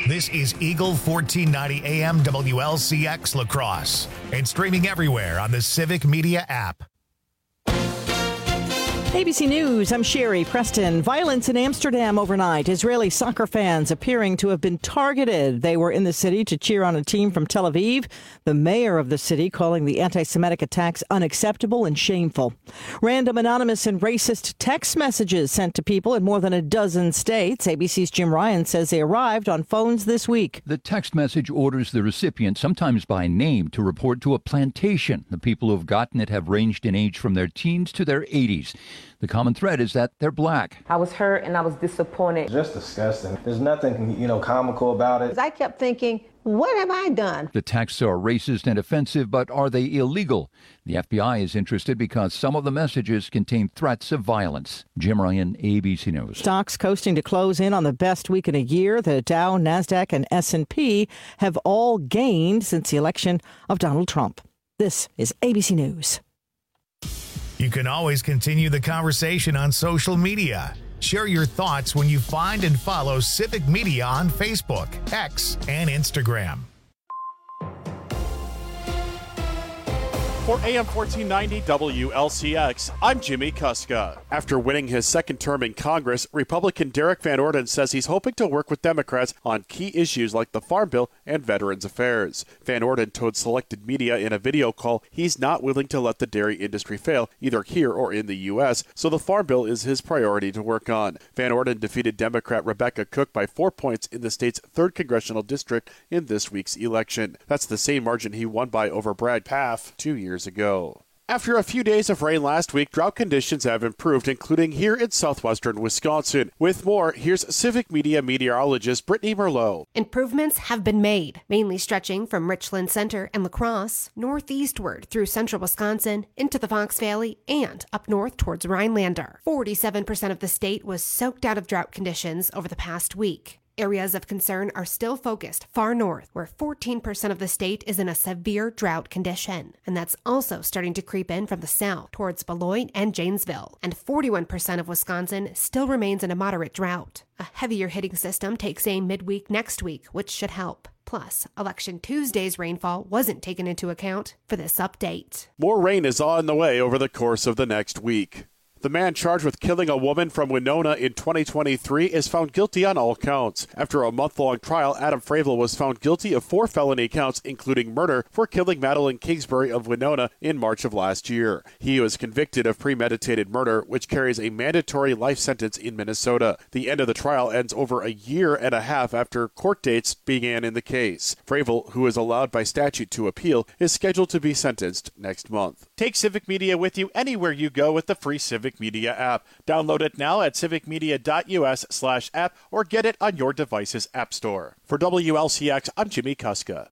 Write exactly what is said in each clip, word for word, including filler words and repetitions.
This is Eagle fourteen ninety A M W L C X La Crosse and streaming everywhere on the Civic Media app. A B C News, I'm Sherry Preston. Violence in Amsterdam overnight. Israeli soccer fans appearing to have been targeted. They were in the city to cheer on a team from Tel Aviv. The mayor of the city calling the anti-Semitic attacks unacceptable and shameful. Random anonymous and racist text messages sent to people in more than a dozen states. A B C's Jim Ryan says they arrived on phones this week. The text message orders the recipient, sometimes by name, to report to a plantation. The people who have gotten it have ranged in age from their teens to their eighties. The common thread is that they're black. I was hurt and I was disappointed. Just disgusting. There's nothing, you know, comical about it. I kept thinking, what have I done? The texts are racist and offensive, but are they illegal? The F B I is interested because some of the messages contain threats of violence. Jim Ryan, A B C News. Stocks coasting to close in on the best week in a year. The Dow, NASDAQ, and S and P have all gained since the election of Donald Trump. This is A B C News. You can always continue the conversation on social media. Share your thoughts when you find and follow Civic Media on Facebook, X, and Instagram. For A M fourteen ninety W L C X, I'm Jimmy Kuska. After winning his second term in Congress, Republican Derek Van Orden says he's hoping to work with Democrats on key issues like the Farm Bill and Veterans Affairs. Van Orden told selected media in a video call he's not willing to let the dairy industry fail, either here or in the U S, so the Farm Bill is his priority to work on. Van Orden defeated Democrat Rebecca Cook by four points in the state's third congressional district in this week's election. That's the same margin he won by over Brad Pfaff two years ago. After a few days of rain last week, drought conditions have improved, including here in southwestern Wisconsin. With more, here's Civic Media meteorologist Brittany Merlot. Improvements have been made, mainly stretching from Richland Center and La Crosse, northeastward through central Wisconsin, into the Fox Valley, and up north towards Rhinelander. forty-seven percent of the state was soaked out of drought conditions over the past week. Areas of concern are still focused far north, where fourteen percent of the state is in a severe drought condition. And that's also starting to creep in from the south towards Beloit and Janesville. And forty-one percent of Wisconsin still remains in a moderate drought. A heavier hitting system takes aim midweek next week, which should help. Plus, Election Tuesday's rainfall wasn't taken into account for this update. More rain is on the way over the course of the next week. The man charged with killing a woman from Winona in twenty twenty-three is found guilty on all counts. After a month-long trial, Adam Fravel was found guilty of four felony counts, including murder, for killing Madeline Kingsbury of Winona in March of last year. He was convicted of premeditated murder, which carries a mandatory life sentence in Minnesota. The end of the trial ends over a year and a half after court dates began in the case. Fravel, who is allowed by statute to appeal, is scheduled to be sentenced next month. Take Civic Media with you anywhere you go with the free Civic Media app. Download it now at civicmedia.us slash app or get it on your device's app store. For W L C X, I'm Jimmy Kuska.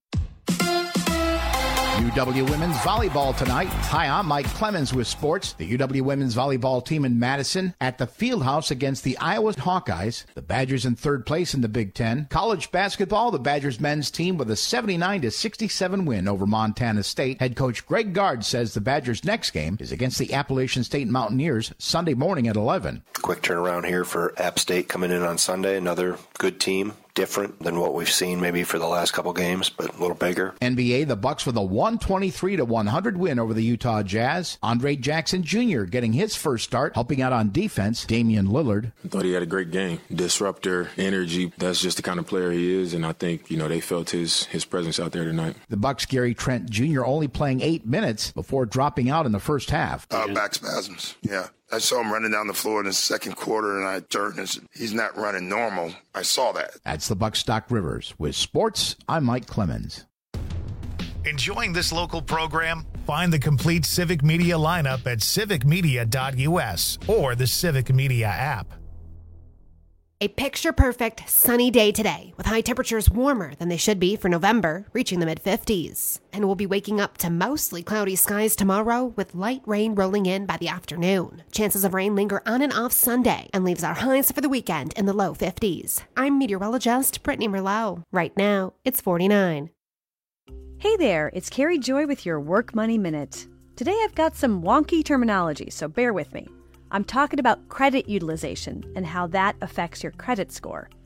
U W Women's Volleyball tonight. Hi, I'm Mike Clemens with sports. The U W Women's Volleyball team in Madison at the Fieldhouse against the Iowa Hawkeyes. The Badgers in third place in the Big Ten. College basketball, the Badgers men's team with a seventy-nine to sixty-seven win over Montana State. Head coach Greg Gard says the Badgers' next game is against the Appalachian State Mountaineers Sunday morning at eleven. Quick turnaround here for App State coming in on Sunday. Another good team. Different than what we've seen maybe for the last couple games, but a little bigger. N B A, the Bucks with a one twenty-three to one hundred win over the Utah Jazz. Andre Jackson Junior getting his first start, helping out on defense. Damian Lillard. I thought he had a great game. Disruptor, energy. That's just the kind of player he is, and I think, you know, they felt his his presence out there tonight. The Bucks' Gary Trent Junior only playing eight minutes before dropping out in the first half. Uh, back spasms, yeah. I saw him running down the floor in the second quarter, and I turned and said, he's not running normal. I saw that. That's the Bucks Stock Rivers. With sports, I'm Mike Clemens. Enjoying this local program? Find the complete Civic Media lineup at civic media dot u s or the Civic Media app. A picture-perfect sunny day today, with high temperatures warmer than they should be for November, reaching the mid-fifties. And we'll be waking up to mostly cloudy skies tomorrow, with light rain rolling in by the afternoon. Chances of rain linger on and off Sunday, and leaves our highs for the weekend in the low fifties. I'm meteorologist Brittany Merlot. Right now, it's forty-nine. Hey there, it's Carrie Joy with your Work Money Minute. Today I've got some wonky terminology, so bear with me. I'm talking about credit utilization and how that affects your credit score.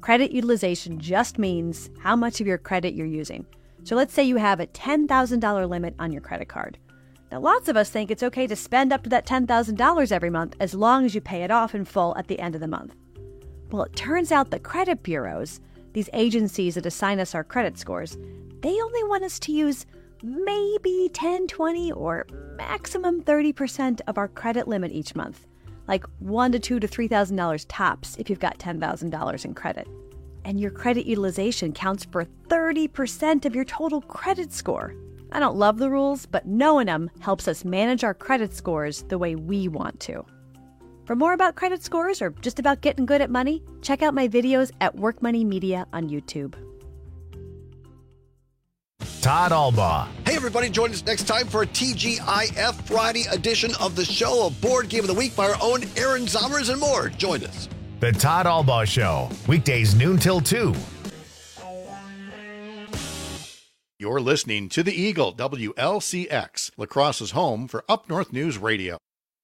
Credit utilization just means how much of your credit you're using. So let's say you have a ten thousand dollars limit on your credit card. Now, lots of us think it's okay to spend up to that ten thousand dollars every month as long as you pay it off in full at the end of the month. Well, it turns out the credit bureaus, these agencies that assign us our credit scores, they only want us to use maybe ten, twenty, or maximum thirty percent of our credit limit each month. Like one to two to three thousand dollars tops if you've got ten thousand dollars in credit. And your credit utilization counts for thirty percent of your total credit score. I don't love the rules, but knowing them helps us manage our credit scores the way we want to. For more about credit scores or just about getting good at money, check out my videos at Work Money Media on YouTube. Todd Albaugh. Hey, everybody, join us next time for a T G I F Friday edition of the show, a board game of the week by our own Aaron Zommers and more. Join us. The Todd Albaugh Show, weekdays noon till two. You're listening to The Eagle, W L C X, La Crosse's home for Up North News Radio.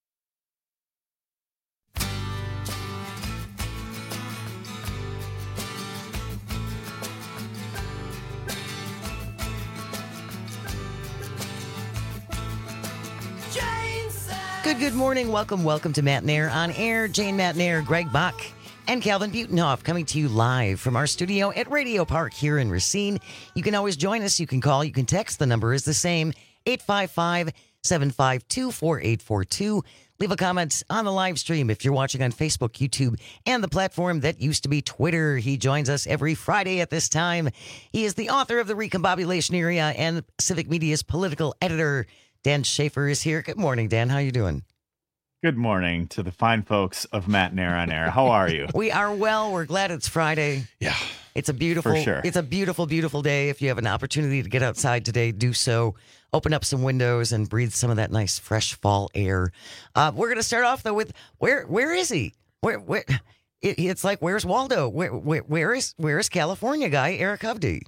Good, good morning. Welcome, welcome to Matt Nair on Air. Jane Matt Nair, Greg Bach, and Calvin Butenhoff coming to you live from our studio at Radio Park here in Racine. You can always join us. You can call. You can text. The number is the same, eight five five, seven five two, four eight four two. Leave a comment on the live stream if you're watching on Facebook, YouTube, and the platform that used to be Twitter. He joins us every Friday at this time. He is the author of The Recombobulation Area and Civic Media's political editor. Dan Schaefer is here. Good morning, Dan. How are you doing? Good morning to the fine folks of Matt Nair on Air. How are you? We are well. We're glad it's Friday. Yeah. It's a beautiful, For sure. It's a beautiful, beautiful day. If you have an opportunity to get outside today, do so. Open up some windows and breathe some of that nice, fresh fall air. Uh, we're going to start off, though, with where where is he? Where where? It, it's like, where's Waldo? Where where where is where is California guy Eric Hovde?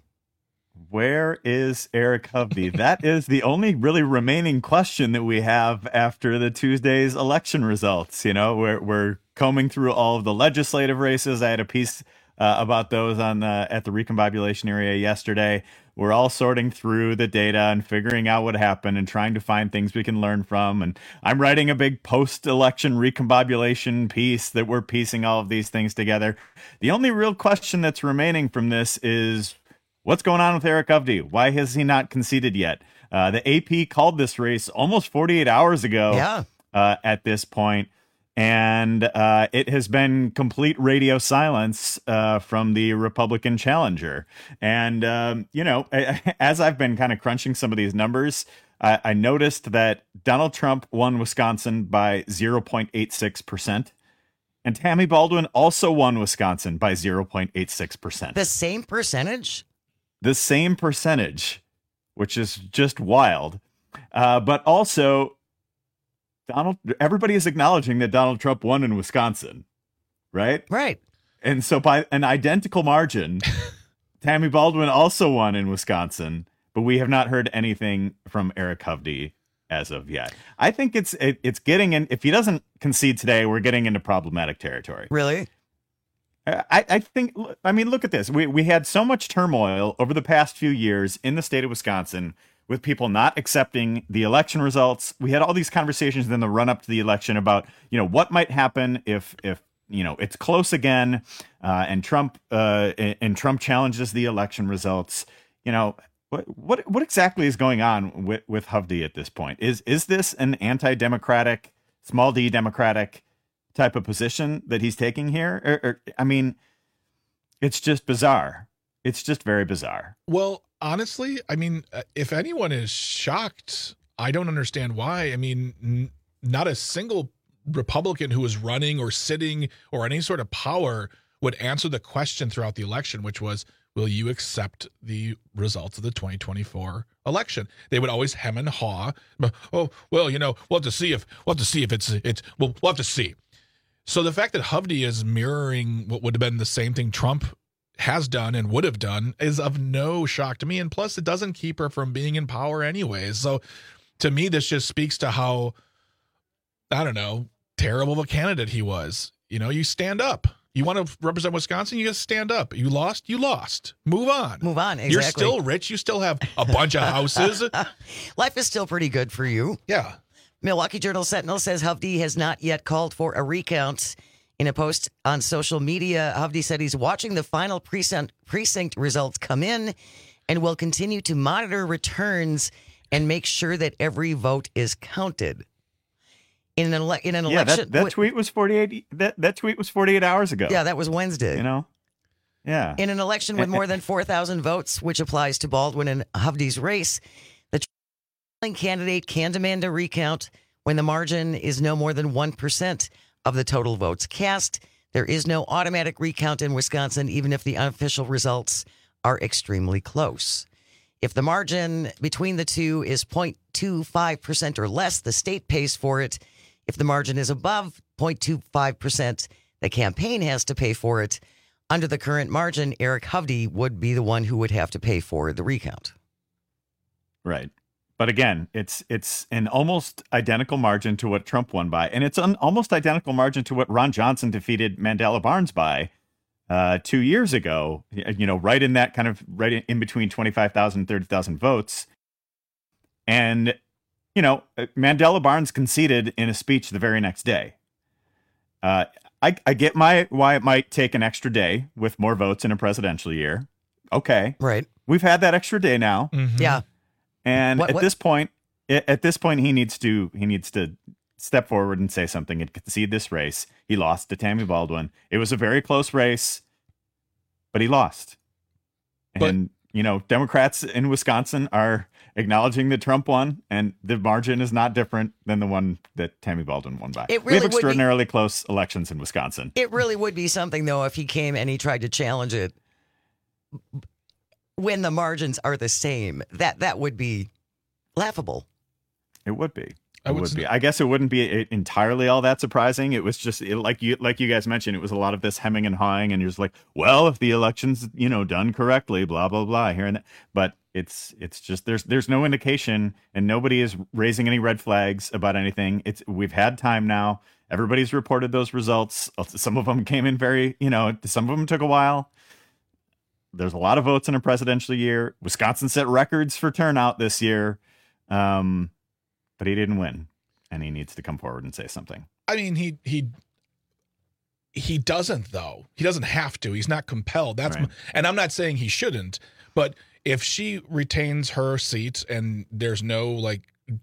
Where is Eric Hovde? That is the only really remaining question that we have after the Tuesday's election results. You know, we're we're combing through all of the legislative races. I had a piece uh, about those on the, at the Recombobulation Area yesterday. We're all sorting through the data and figuring out what happened and trying to find things we can learn from. And I'm writing a big post-election recombobulation piece that we're piecing all of these things together. The only real question that's remaining from this is, what's going on with Eric Hovde? Why has he not conceded yet? Uh, the A P called this race almost forty-eight hours ago yeah. uh, at this point, and uh, it has been complete radio silence uh, from the Republican challenger. And, um, you know, as I've been kind of crunching some of these numbers, I, I noticed that Donald Trump won Wisconsin by zero point eight six percent. And Tammy Baldwin also won Wisconsin by zero point eight six percent. The same percentage? The same percentage, which is just wild. Uh, but also, Donald. Everybody is acknowledging that Donald Trump won in Wisconsin, right? Right. And so by an identical margin, Tammy Baldwin also won in Wisconsin, but we have not heard anything from Eric Hovde as of yet. I think it's it, it's getting in. If he doesn't concede today, we're getting into problematic territory. Really? I, I think, I mean, look at this. We we had so much turmoil over the past few years in the state of Wisconsin with people not accepting the election results. We had all these conversations in the run up to the election about, you know, what might happen if, if you know, it's close again uh, and Trump uh, and Trump challenges the election results. You know, what what what exactly is going on with, with Hovde at this point? Is is this an anti-democratic, small d democratic type of position that he's taking here? Or, or, I mean, it's just bizarre. It's just very bizarre. Well, honestly, I mean, if anyone is shocked, I don't understand why. I mean, n- not a single Republican who was running or sitting or any sort of power would answer the question throughout the election, which was, will you accept the results of the twenty twenty-four election? They would always hem and haw. Oh, well, you know, we'll have to see if we'll have to see if it's it's we'll, we'll have to see. So the fact that Hovde is mirroring what would have been the same thing Trump has done and would have done is of no shock to me. And plus, it doesn't keep her from being in power anyways. So to me, this just speaks to how, I don't know, terrible of a candidate he was. You know, you stand up. You want to represent Wisconsin? You just stand up. You lost? You lost. Move on. Move on, exactly. You're still rich. You still have a bunch of houses. Life is still pretty good for you. Yeah. Milwaukee Journal Sentinel says Hovde has not yet called for a recount. In a post on social media, Hovde said he's watching the final precinct, precinct results come in and will continue to monitor returns and make sure that every vote is counted. In an, ele- in an yeah, election, that, that tweet was forty-eight. That that tweet was forty-eight hours ago. Yeah, that was Wednesday. You know, yeah. In an election with more than four thousand votes, which applies to Baldwin and Hovde's race, the trailing candidate can demand a recount when the margin is no more than one percent of the total votes cast. There is no automatic recount in Wisconsin, even if the unofficial results are extremely close. If the margin between the two is zero point two five percent or less, the state pays for it. If the margin is above zero point two five percent, the campaign has to pay for it. Under the current margin, Eric Hovde would be the one who would have to pay for the recount. Right. But again, it's it's an almost identical margin to what Trump won by. And it's an almost identical margin to what Ron Johnson defeated Mandela Barnes by uh, two years ago, you know, right in that kind of right in between twenty-five thousand and thirty thousand votes. And you know, Mandela Barnes conceded in a speech the very next day. Uh, I, I get my why it might take an extra day with more votes in a presidential year. Okay, right. We've had that extra day now. Mm-hmm. Yeah, and what, at what? this point, at this point, he needs to he needs to step forward and say something and concede this race. He lost to Tammy Baldwin. It was a very close race, but he lost. And but, you know, Democrats in Wisconsin are acknowledging that Trump won, and the margin is not different than the one that Tammy Baldwin won by. It really we have would extraordinarily be, close elections in Wisconsin. It really would be something, though, if he came and he tried to challenge it when the margins are the same. That that would be laughable. It would be. I It would would s- be. I guess it wouldn't be entirely all that surprising. It was just it, like you like you guys mentioned. It was a lot of this hemming and hawing, and you're just like, well, if the election's you know done correctly, blah blah blah, here and that. But it's it's just there's there's no indication, and nobody is raising any red flags about anything. It's we've had time now. Everybody's reported those results. Some of them came in very you know. Some of them took a while. There's a lot of votes in a presidential year. Wisconsin set records for turnout this year. Um, But he didn't win, and he needs to come forward and say something. I mean, he he he doesn't though. He doesn't have to. He's not compelled. That's Right. my, and I'm not saying he shouldn't. But if she retains her seat and there's no like,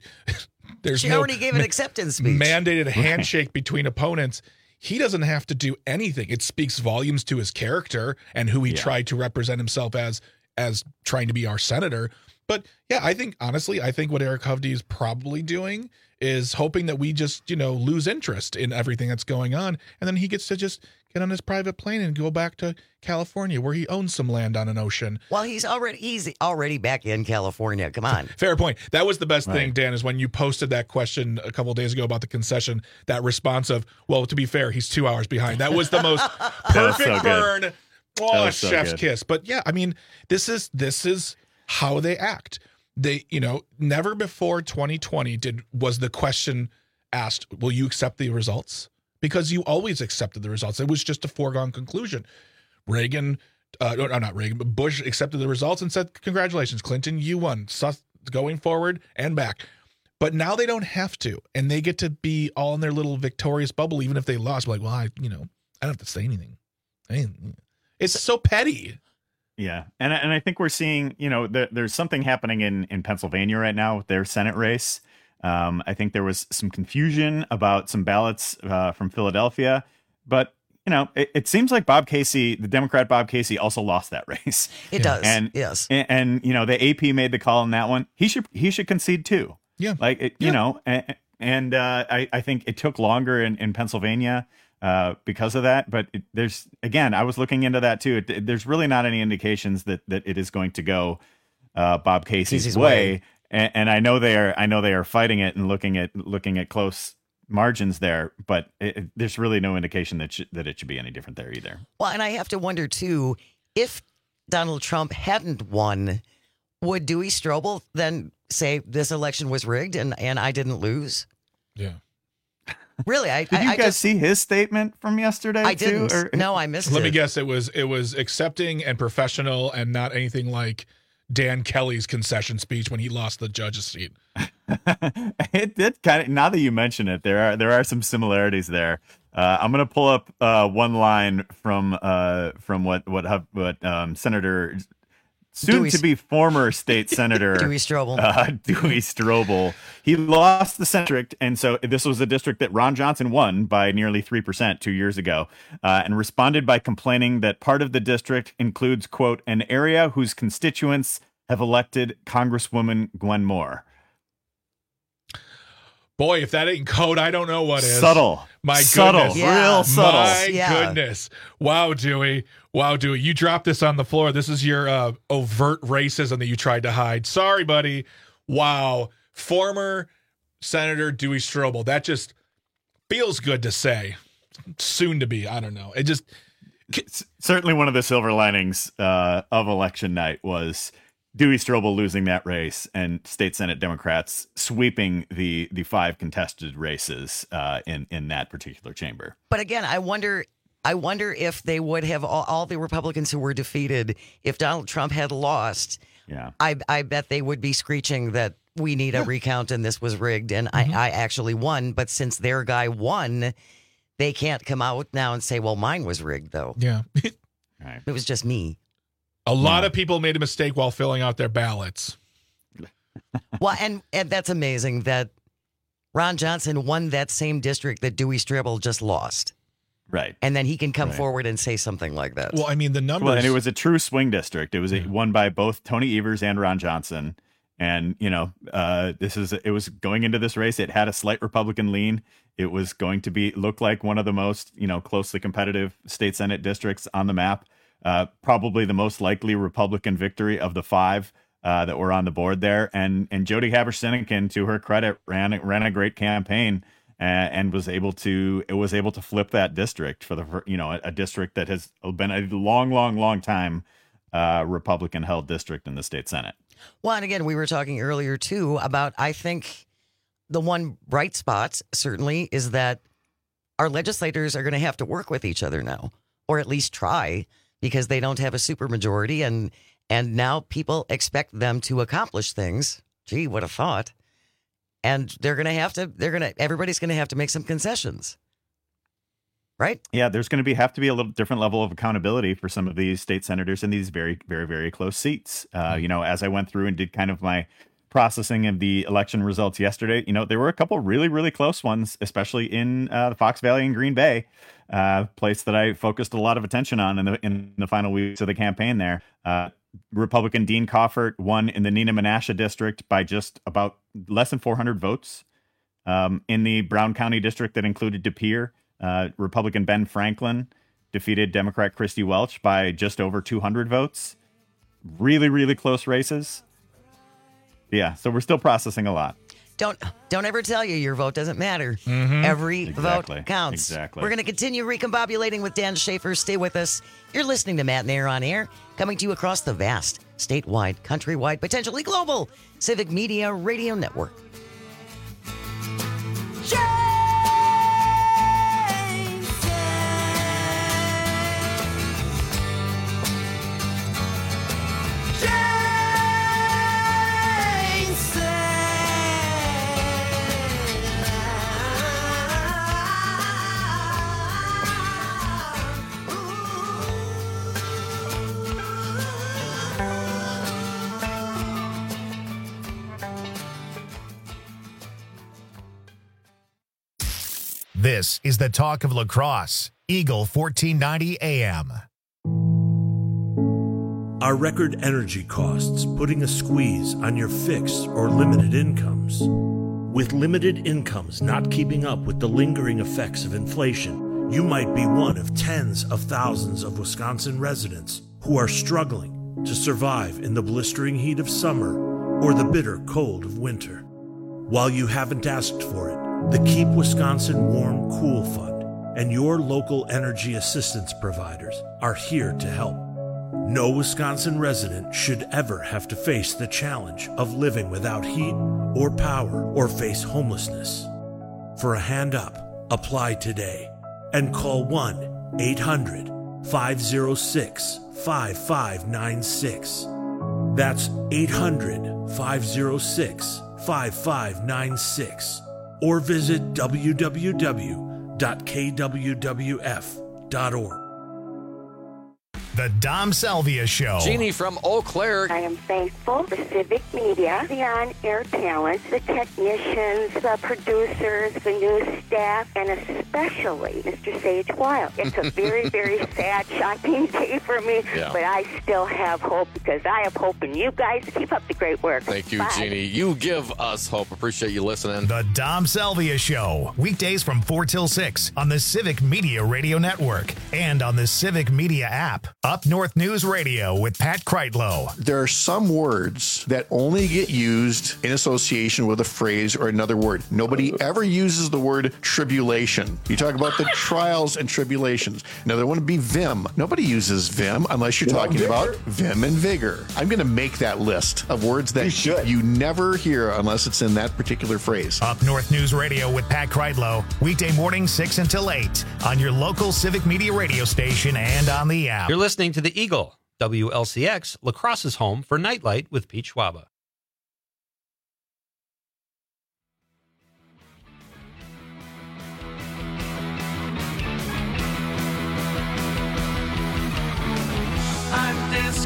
there's She no already gave an acceptance speech. mandated handshake between opponents. He doesn't have to do anything. It speaks volumes to his character and who he Yeah. tried to represent himself as as trying to be our senator. But yeah, I think honestly, I think what Eric Hovde is probably doing is hoping that we just, you know, lose interest in everything that's going on. And then he gets to just get on his private plane and go back to California where he owns some land on an ocean. Well, he's already he's already back in California. Come on. Fair point. That was the best thing, Right. Dan, is when you posted that question a couple of days ago about the concession, that response of, well, to be fair, he's two hours behind. That was the most was perfect so good. burn. Oh, was so chef's good. kiss. But yeah, I mean, this is this is how they act. They, you know, never before twenty twenty did was the question asked, will you accept the results? Because you always accepted the results. It was just a foregone conclusion. Reagan, uh, no, not Reagan, but Bush accepted the results and said, congratulations, Clinton, you won. Sus- going forward and back. But now they don't have to, and they get to be all in their little victorious bubble, even if they lost. Like, well, I, you know, I don't have to say anything. I mean, it's so petty. Yeah, and and I think we're seeing, you know, there, there's something happening in, in Pennsylvania right now with their Senate race. Um, I think there was some confusion about some ballots uh, from Philadelphia, but you know, it, it seems like Bob Casey, the Democrat Bob Casey, also lost that race. It does. And yes. and, and you know, the A P made the call on that one. He should he should concede too. Yeah, like it, you Yeah. know, and, and uh, I I think it took longer in, in Pennsylvania. Uh, because of that, but it, there's again, I was looking into that too. It, there's really not any indications that that it is going to go uh, Bob Casey's, Casey's way, way. And, and I know they are. I know they are fighting it and looking at looking at close margins there, but it, it- there's really no indication that sh- that it should be any different there either. Well, and I have to wonder, too, if Donald Trump hadn't won, would Dewey Strobel then say this election was rigged and, and I didn't lose? Yeah. Really, I did I, you I guys just, see his statement from yesterday? I too, didn't. Or? No, I missed Let it. me guess. It was it was accepting and professional, and not anything like Dan Kelly's concession speech when he lost the judge's seat. It did kind of. Now that you mention it, there are there are some similarities there. Uh, I'm going to pull up uh, one line from uh, from what what what um, Senator, soon Dewey, to be former state senator Dewey Strobel. Uh, Dewey Strobel. He lost the district, and so this was a district that Ron Johnson won by nearly three percent two years ago, uh, and responded by complaining that part of the district includes, quote, an area whose constituents have elected Congresswoman Gwen Moore. Boy, if that ain't code, I don't know what is. Subtle. My subtle. goodness. Yeah. Real subtle. My Yeah. goodness. Wow, Dewey. Wow, Dewey. You dropped this on the floor. This is your uh, overt racism that you tried to hide. Sorry, buddy. Wow. Former Senator Dewey Strobel. That just feels good to say. Soon to be. I don't know. It just. Certainly one of the silver linings uh, of election night was Dewey Strobel losing that race and state Senate Democrats sweeping the the five contested races uh, in in that particular chamber. But again, I wonder. I wonder if they would have all, all the Republicans who were defeated if Donald Trump had lost. Yeah, I I bet they would be screeching that we need a recount and this was rigged and Mm-hmm. I, I actually won. But since their guy won, they can't come out now and say, "Well, mine was rigged, though." Yeah. right. It was just me. A lot Yeah. of people made a mistake while filling out their ballots. Well, and, and that's amazing that Ron Johnson won that same district that Dewey Strobel just lost. Right. And then he can come Right. forward and say something like that. Well, I mean, the numbers. Well, and it was a true swing district. It was a, won by both Tony Evers and Ron Johnson. And, you know, uh, this is it was going into this race. It had a slight Republican lean. It was going to be look like one of the most, you know, closely competitive state Senate districts on the map. Uh, probably the most likely Republican victory of the five uh, that were on the board there. And and Jody Haber-Sinekin, to her credit, ran ran a great campaign uh, and was able to it was able to flip that district for the you know a, a district that has been a long, long, long time uh, Republican held district in the state Senate. Well, and again, we were talking earlier, too, about I think the one bright spot certainly is that our legislators are going to have to work with each other now, or at least try, because they don't have a supermajority. And and now people expect them to accomplish things. Gee, what a thought. And they're going to have to they're going to everybody's going to have to make some concessions. Right? Yeah, there's going to be have to be a little different level of accountability for some of these state senators in these very, very, very close seats. Uh, you know, as I went through and did kind of my processing of the election results yesterday, you know, there were a couple really, really close ones, especially in uh, the Fox Valley and Green Bay, uh, place that I focused a lot of attention on in the in the final weeks of the campaign there. Uh, Republican Dean Coffert won in the Nina Menasha district by just about less than four hundred votes. Um, in the Brown County district that included De Pere, Uh, Republican Ben Franklin defeated Democrat Christy Welch by just over two hundred votes. Really, really close races. Yeah, so we're still processing a lot. Don't don't ever tell you your vote doesn't matter. Mhm. Every Exactly. vote counts. Exactly. We're going to continue recombobulating with Dan Schaefer. Stay with us. You're listening to Matt and Air on Air, coming to you across the vast, statewide, countrywide, potentially global Civic Media Radio Network. This is the talk of La Crosse, Eagle fourteen ninety A M. Are record energy costs putting a squeeze on your fixed or limited incomes? With limited incomes not keeping up with the lingering effects of inflation, you might be one of tens of thousands of Wisconsin residents who are struggling to survive in the blistering heat of summer or the bitter cold of winter. While you haven't asked for it, the Keep Wisconsin Warm Cool Fund and your local energy assistance providers are here to help. No Wisconsin resident should ever have to face the challenge of living without heat or power or face homelessness. For a hand up, Apply today and call one eight hundred five oh six five five nine six. That's eight hundred five oh six five five nine six. Or visit w w w dot k w w f dot org. The Dom Salvia Show. Jeannie from Eau Claire. I am thankful for Civic Media, the on-air talent, the technicians, the producers, the news staff, and especially Mister Sage Wild. It's a very, very sad, shocking day for me, Yeah. but I still have hope because I have hope in you guys. Keep up the great work. Thank you, Bye. Jeannie. You give us hope. Appreciate you listening. The Dom Salvia Show. Weekdays from four till six on the Civic Media Radio Network and on the Civic Media app. Up North News Radio with Pat Kreitlow. There are some words that only get used in association with a phrase or another word. Nobody ever uses the word tribulation. You talk about the trials and tribulations. Another one would be vim. Nobody uses vim unless you're talking about vim and vigor. I'm going to make that list of words that you, you never hear unless it's in that particular phrase. Up North News Radio with Pat Kreitlow. Weekday morning six until eight on your local Civic Media radio station and on the app. You're listening to The Eagle, W L C X, La Crosse's home for Nightlight with Pete Schwaba. I'm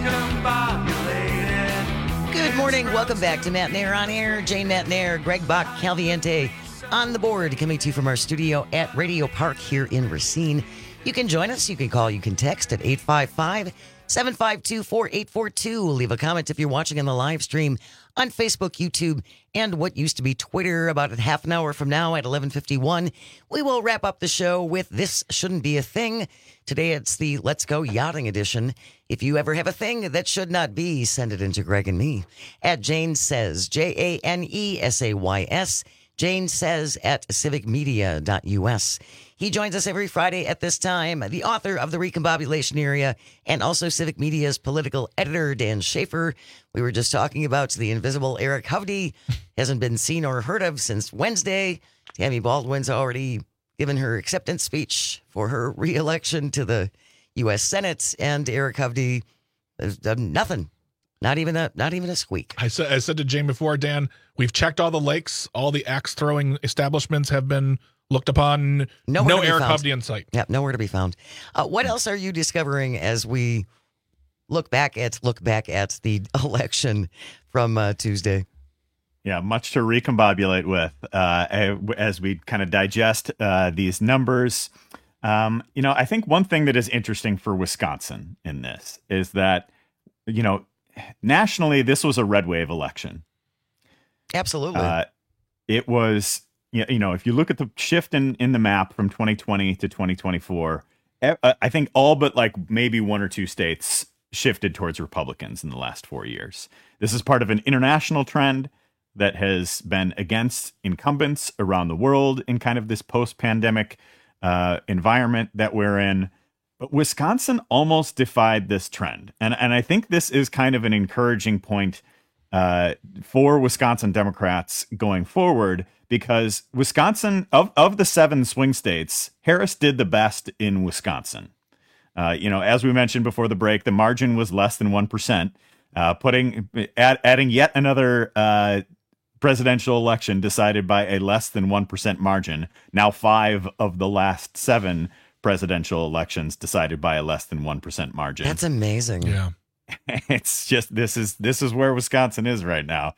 discombobulated. Good morning. Welcome back to Matt Nair on Air. Jane Matt Nair, Greg Bach, Calviente on the board, coming to you from our studio at Radio Park here in Racine. You can join us. You can call. You can text at eight five five, seven five two, four eight four two. Leave a comment if you're watching on the live stream on Facebook, YouTube, and what used to be Twitter. About a half an hour from now at eleven fifty-one, we will wrap up the show with This Shouldn't Be a Thing. Today it's the Let's Go Yachting edition. If you ever have a thing that should not be, send it into Greg and me at Jane Says, J A N E S A Y S. Jane Says at civic media dot u s. He joins us every Friday at this time, the author of The Recombobulation Area and also Civic Media's political editor, Dan Schaefer. We were just talking about the invisible Eric Hovde. Hasn't been seen or heard of since Wednesday. Tammy Baldwin's already given her acceptance speech for her re-election to the U S Senate, and Eric Hovde has done nothing. Not even a not even a squeak. I said I said to Jane before, Dan, we've checked all the lakes. All the axe throwing establishments have been looked upon. Nowhere no Eric found. Hovde in sight. Yeah, nowhere to be found. Uh, what else are you discovering as we look back at look back at the election from uh, Tuesday? Yeah, much to recombobulate with uh, as we kind of digest uh, these numbers. Um, you know, I think one thing that is interesting for Wisconsin in this is that, you know, nationally, this was a red wave election. Absolutely. Uh, it was, you know, if you look at the shift in, in the map from twenty twenty to twenty twenty-four, I think all but like maybe one or two states shifted towards Republicans in the last four years. This is part of an international trend that has been against incumbents around the world in kind of this post-pandemic uh, environment that we're in. But Wisconsin almost defied this trend. And, and I think this is kind of an encouraging point uh, for Wisconsin Democrats going forward, because Wisconsin, of, of the seven swing states, Harris did the best in Wisconsin. Uh, you know, as we mentioned before the break, the margin was less than one percent, uh, putting add, adding yet another uh, presidential election decided by a less than one percent margin. Now five of the last seven presidential elections decided by a less than one percent margin. That's amazing. Yeah. It's just, this is, this is where Wisconsin is right now.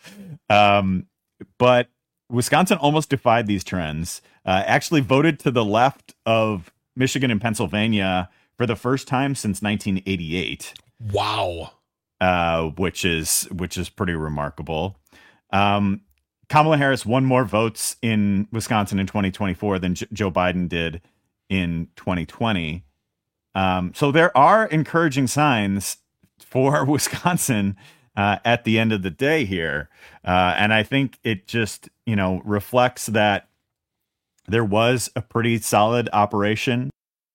Um, but Wisconsin almost defied these trends, uh, actually voted to the left of Michigan and Pennsylvania for the first time since nineteen eighty-eight. Wow. Uh, which is, which is pretty remarkable. Um, Kamala Harris won more votes in Wisconsin in twenty twenty-four than J- Joe Biden did in twenty twenty. Um, so there are encouraging signs for Wisconsin uh, at the end of the day here. Uh, and I think it just, you know, reflects that there was a pretty solid operation.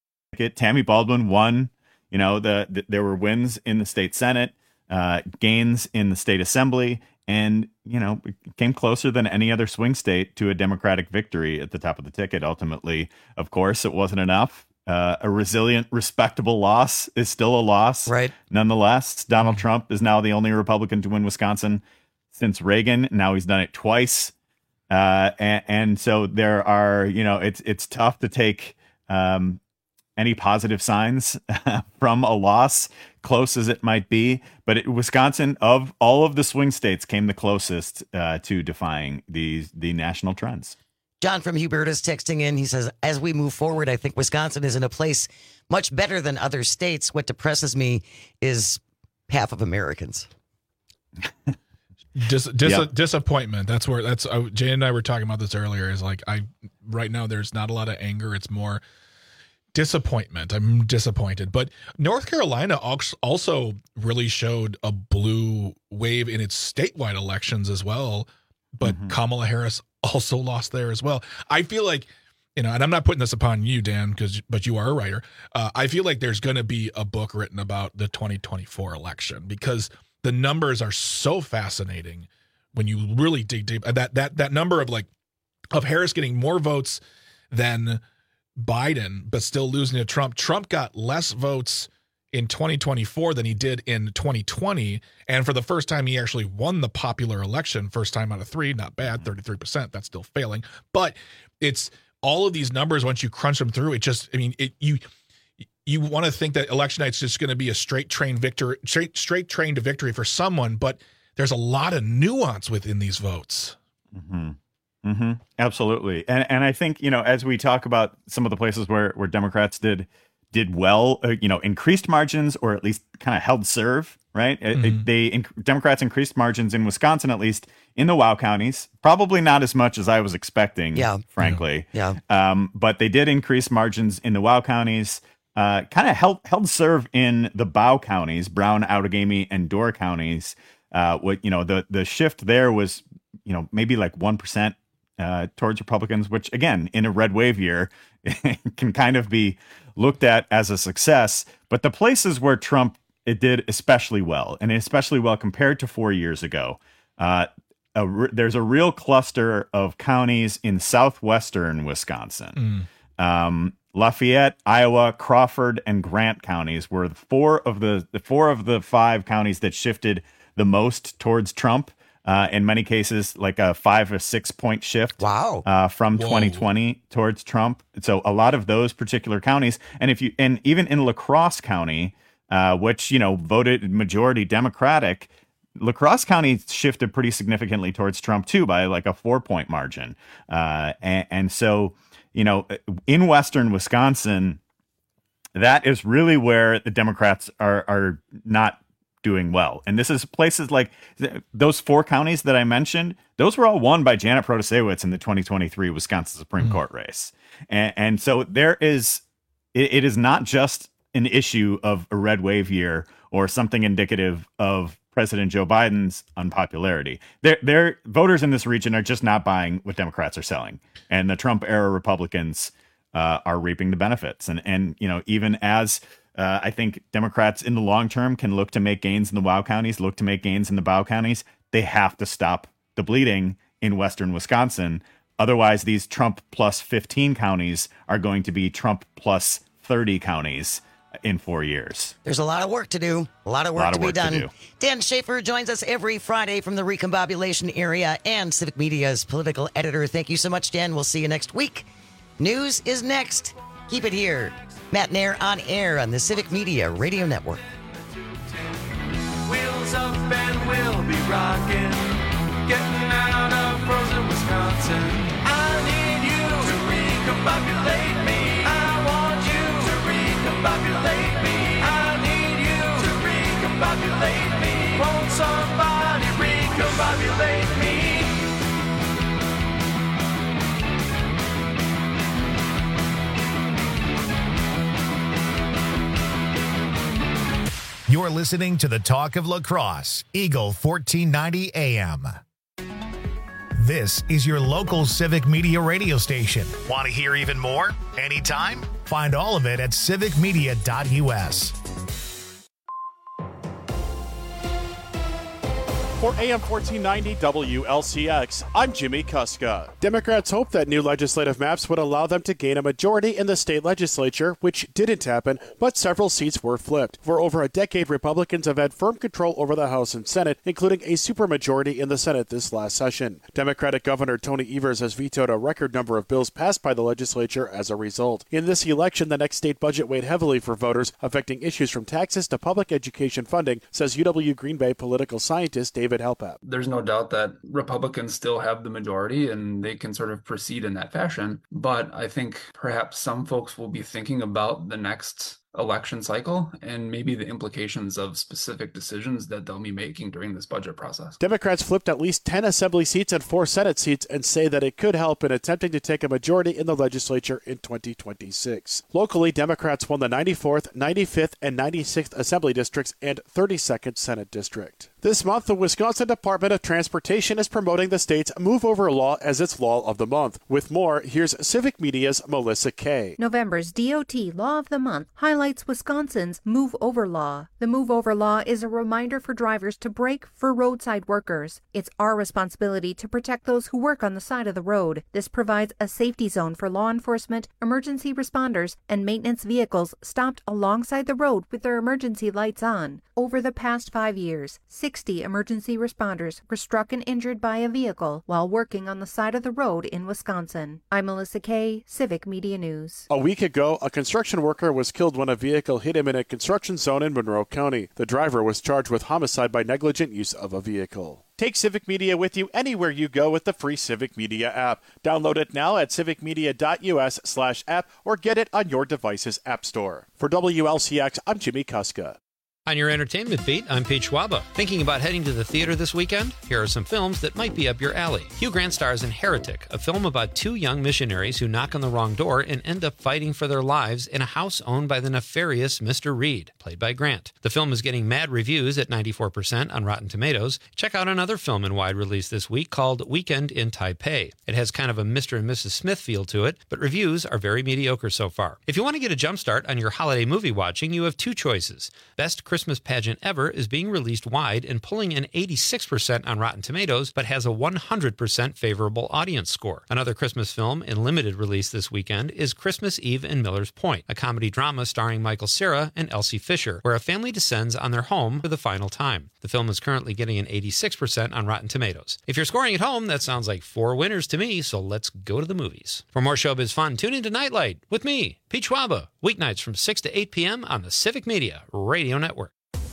Tammy Baldwin won, you know, the, the there were wins in the state Senate, uh, gains in the state assembly, and, you know, came closer than any other swing state to a Democratic victory at the top of the ticket. Ultimately, of course, it wasn't enough. Uh, a resilient, respectable loss is still a loss. Right. Nonetheless, Donald Trump is now the only Republican to win Wisconsin since Reagan. Now he's done it twice. Uh, and, and so there are, you know, it's it's tough to take um, any positive signs from a loss, close as it might be. But it, Wisconsin, of all of the swing states, came the closest uh, to defying these the national trends. John from Hubert is texting in. He says, as we move forward, I think Wisconsin is in a place much better than other states. What depresses me is half of Americans. Dis, dis, Yep. Disappointment. That's where that's uh, Jay and I were talking about this earlier. Is like I right now there's not a lot of anger. It's more disappointment. I'm disappointed. But North Carolina also really showed a blue wave in its statewide elections as well. But mm-hmm. Kamala Harris also lost there as well. I feel like, you know, and I'm not putting this upon you, Dan, because but you are a writer. Uh, I feel like there's going to be a book written about the twenty twenty-four election because the numbers are so fascinating when you really dig deep. That that that number of like of Harris getting more votes than Biden, but still losing to Trump. Trump got less votes in twenty twenty-four than he did in twenty twenty. And for the first time, he actually won the popular election. First time out of three, not bad, thirty-three percent. That's still failing. But it's all of these numbers, once you crunch them through, it just, I mean, it you you want to think that election night's just going to be a straight train victory, straight, straight train to victory for someone, but there's a lot of nuance within these votes. Mm-hmm. Mm-hmm. Absolutely. And and I think, you know, as we talk about some of the places where, where Democrats did did well, uh, you know, increased margins or at least kind of held serve, right? Mm-hmm. It, they inc- Democrats increased margins in Wisconsin, at least in the WOW counties, probably not as much as I was expecting, yeah. frankly. Yeah. Um, but they did increase margins in the WOW counties, uh, kind of held, held serve in the B O W counties, Brown, Outagamie, and Door counties. Uh, what, you know, the, the shift there was, you know, maybe like one percent uh, towards Republicans, which again, in a red wave year can kind of be looked at as a success. But the places where Trump it did especially well, and especially well compared to four years ago, uh, a re- there's a real cluster of counties in southwestern Wisconsin. Mm. Um, Lafayette, Iowa, Crawford, and Grant counties were four of the, the four of the five counties that shifted the most towards Trump. Uh, in many cases, like a five or six point shift. Wow! Uh, from Whoa. twenty twenty towards Trump. So a lot of those particular counties, and if you and even in La Crosse County, uh, which you know voted majority Democratic, La Crosse County shifted pretty significantly towards Trump too by like a four point margin. Uh, and, and so you know in western Wisconsin, that is really where the Democrats are are not doing well. And this is places like th- those four counties that I mentioned, those were all won by Janet Protasiewicz in the twenty twenty-three Wisconsin Supreme mm. Court race. And, and so there is, it, it is not just an issue of a red wave year or something indicative of President Joe Biden's unpopularity. Their, their voters in this region are just not buying what Democrats are selling. And the Trump era Republicans uh, are reaping the benefits. And, and, you know, even as Uh, I think Democrats in the long term can look to make gains in the WOW counties, look to make gains in the B O W counties. They have to stop the bleeding in western Wisconsin. Otherwise, these Trump plus fifteen counties are going to be Trump plus thirty counties in four years. There's a lot of work to do. A lot of work, lot to, of work be done. to do. Dan Schaefer joins us every Friday from the Recombobulation area and Civic Media's political editor. Thank you so much, Dan. We'll see you next week. News is next. Keep it here. Matt Nair on air on the Civic Media Radio Network. Wheels up and we'll be rocking, getting out of frozen Wisconsin. I need you to recombobulate me. I want you to recombobulate me. I need you to recombobulate me. Won't somebody recombobulate me? You're listening to the Talk of La Crosse, Eagle fourteen ninety A M. This is your local Civic Media radio station. Want to hear even more? Anytime? Find all of it at civic media dot u s. For A M fourteen ninety W L C X, I'm Jimmy Kuska. Democrats hoped that new legislative maps would allow them to gain a majority in the state legislature, which didn't happen, but several seats were flipped. For over a decade, Republicans have had firm control over the House and Senate, including a supermajority in the Senate this last session. Democratic Governor Tony Evers has vetoed a record number of bills passed by the legislature as a result. In this election, the next state budget weighed heavily for voters, affecting issues from taxes to public education funding, says U W Green Bay political scientist David David Helpap. There's no doubt that Republicans still have the majority and they can sort of proceed in that fashion. But I think perhaps some folks will be thinking about the next election cycle and maybe the implications of specific decisions that they'll be making during this budget process. Democrats flipped at least ten assembly seats and four Senate seats and say that it could help in attempting to take a majority in the legislature in twenty twenty-six. Locally, Democrats won the ninety-fourth, ninety-fifth, and ninety-sixth assembly districts and thirty-second Senate district. This month, the Wisconsin Department of Transportation is promoting the state's Move Over Law as its Law of the Month. With more, here's Civic Media's Melissa Kay. November's D O T Law of the Month highlights Wisconsin's Move Over Law. The Move Over Law is a reminder for drivers to brake for roadside workers. It's our responsibility to protect those who work on the side of the road. This provides a safety zone for law enforcement, emergency responders, and maintenance vehicles stopped alongside the road with their emergency lights on. Over the past five years, sixty emergency responders were struck and injured by a vehicle while working on the side of the road in Wisconsin. I'm Melissa Kay, Civic Media News. A week ago, a construction worker was killed when a vehicle hit him in a construction zone in Monroe County. The driver was charged with homicide by negligent use of a vehicle. Take Civic Media with you anywhere you go with the free Civic Media app. Download it now at civicmedia.us slash app or get it on your device's app store. For W L C X, I'm Jimmy Kuska. On your entertainment beat, I'm Pete Schwaba. Thinking about heading to the theater this weekend? Here are some films that might be up your alley. Hugh Grant stars in Heretic, a film about two young missionaries who knock on the wrong door and end up fighting for their lives in a house owned by the nefarious Mister Reed, played by Grant. The film is getting mad reviews at ninety-four percent on Rotten Tomatoes. Check out another film in wide release this week called Weekend in Taipei. It has kind of a Mister and Missus Smith feel to it, but reviews are very mediocre so far. If you want to get a jump start on your holiday movie watching, you have two choices. Best Christmas Christmas Pageant Ever is being released wide and pulling an eighty-six percent on Rotten Tomatoes, but has a one hundred percent favorable audience score. Another Christmas film in limited release this weekend is Christmas Eve in Miller's Point, a comedy drama starring Michael Cera and Elsie Fisher, where a family descends on their home for the final time. The film is currently getting an eighty-six percent on Rotten Tomatoes. If you're scoring at home, that sounds like four winners to me, so let's go to the movies. For more showbiz fun, tune into Nightlight with me, Pete Schwaba, weeknights from six to eight p.m. on the Civic Media Radio Network.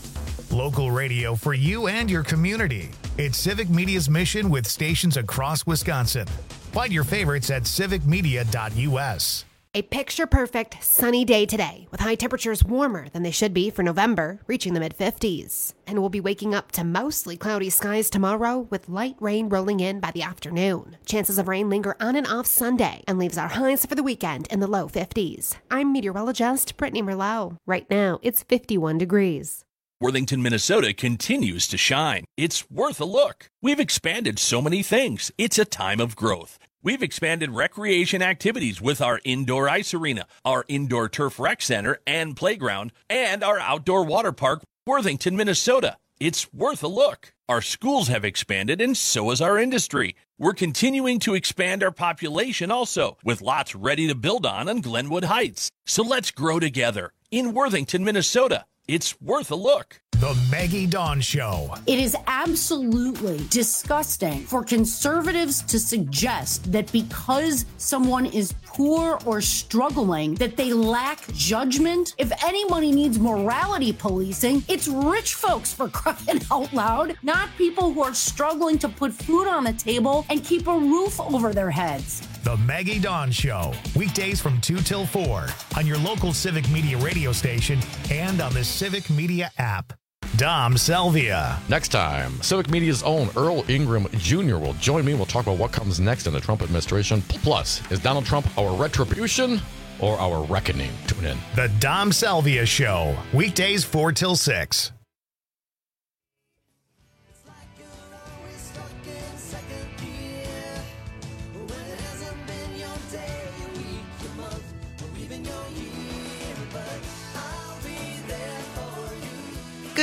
Local radio for you and your community. It's Civic Media's mission with stations across Wisconsin. Find your favorites at civic media dot u s. A picture-perfect sunny day today, with high temperatures warmer than they should be for November, reaching the mid-fifties. And we'll be waking up to mostly cloudy skies tomorrow, with light rain rolling in by the afternoon. Chances of rain linger on and off Sunday, and leaves our highs for the weekend in the low fifties. I'm meteorologist Brittany Merlot. Right now, it's fifty-one degrees. Worthington, Minnesota continues to shine. It's worth a look. We've expanded so many things. It's a time of growth. We've expanded recreation activities with our indoor ice arena, our indoor turf rec center and playground, and our outdoor water park, Worthington, Minnesota. It's worth a look. Our schools have expanded, and so has our industry. We're continuing to expand our population also, with lots ready to build on on Glenwood Heights. So let's grow together in Worthington, Minnesota. It's worth a look. The Maggie Dawn Show. It is absolutely disgusting for conservatives to suggest that because someone is poor or struggling, that they lack judgment. If anybody needs morality policing, it's rich folks, for crying out loud, not people who are struggling to put food on the table and keep a roof over their heads. The Maggie Dawn Show, weekdays from two till four on your local Civic Media radio station and on the Civic Media app. Dom Salvia. Next time, Civic Media's own Earl Ingram Junior will join me. We'll talk about what comes next in the Trump administration. Plus, is Donald Trump our retribution or our reckoning? Tune in. The Dom Salvia Show, weekdays four till six.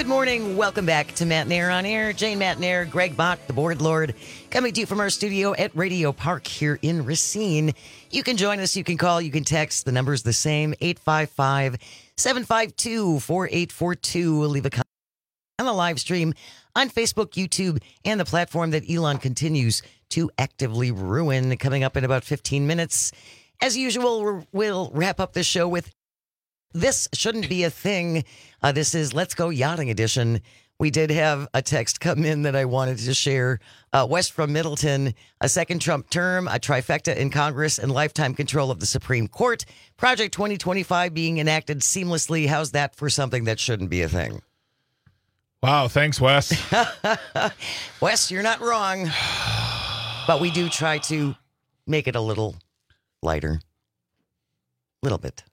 Good morning. Welcome back to Matt Nair on Air. Jane Matt Nair, Greg Bach, the board lord, coming to you from our studio at Radio Park here in Racine. You can join us. You can call. You can text. The number's the same, eight five five, seven five two, four eight four two. We'll leave a comment on the live stream on Facebook, YouTube, and the platform that Elon continues to actively ruin. Coming up in about fifteen minutes. As usual, we'll wrap up the show with This Shouldn't Be a Thing. Uh, this is Let's Go Yachting Edition. We did have a text come in that I wanted to share. Uh, West from Middleton, a second Trump term, a trifecta in Congress, and lifetime control of the Supreme Court. Project twenty twenty-five being enacted seamlessly. How's that for something that shouldn't be a thing? Wow, thanks, Wes. Wes, you're not wrong. But we do try to make it a little lighter. A little bit.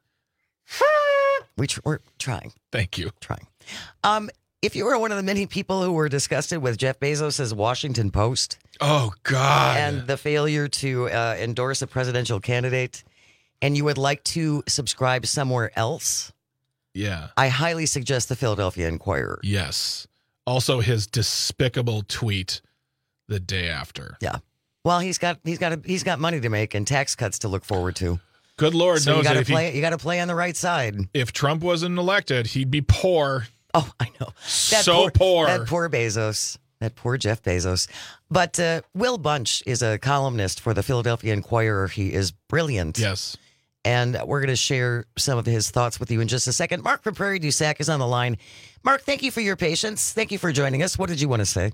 We tr- we're trying. Thank you. Trying. Um, if you were one of the many people who were disgusted with Jeff Bezos' Washington Post. Oh, God. And the failure to uh, endorse a presidential candidate, and you would like to subscribe somewhere else. Yeah. I highly suggest the Philadelphia Inquirer. Yes. Also his despicable tweet the day after. Yeah. Well, he's got he's got a, he's got money to make and tax cuts to look forward to. Good Lord so knows you gotta that if play he, you got to play on the right side. If Trump wasn't elected, he'd be poor. Oh, I know. That so poor, poor. That poor Bezos. That poor Jeff Bezos. But uh, Will Bunch is a columnist for the Philadelphia Inquirer. He is brilliant. Yes. And we're going to share some of his thoughts with you in just a second. Mark from Prairie du Sac is on the line. Mark, thank you for your patience. Thank you for joining us. What did you want to say?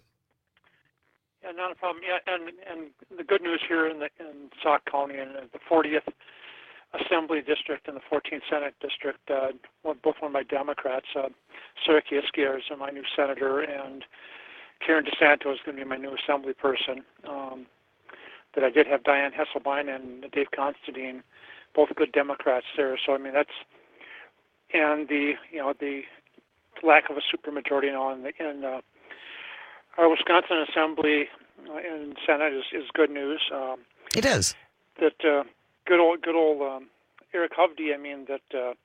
Yeah, not a problem. Yeah, and and the good news here in the in Sauk County and the fortieth Assembly District and the fourteenth Senate District, uh, one, both won by Democrats. Uh, Sarah Kieskia is my new senator, and Karen DeSanto is going to be my new Assembly person. Um, that I did have Diane Hesselbein and Dave Constantine, both good Democrats there. So I mean that's and the you know the lack of a supermajority now in the in uh, our Wisconsin Assembly uh, and Senate is, is good news. Um, it is that uh, good old good old um, Eric Hovde. I mean that uh,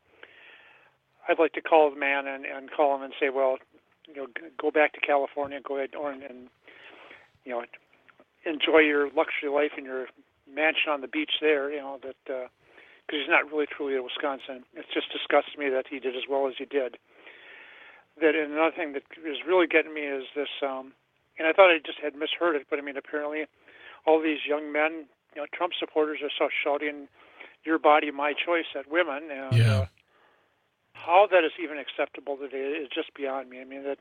I'd like to call the man and, and call him and say, well, you know, go back to California, go ahead or, and you know enjoy your luxury life in your mansion on the beach there. You know that. Uh, because he's not really truly a Wisconsin. It just disgusts me that he did as well as he did. That and another thing that is really getting me is this, um, and I thought I just had misheard it, but I mean apparently all these young men, you know, Trump supporters are so shouting, "Your body, my choice" at women, and yeah. uh, how that is even acceptable today is just beyond me. I mean that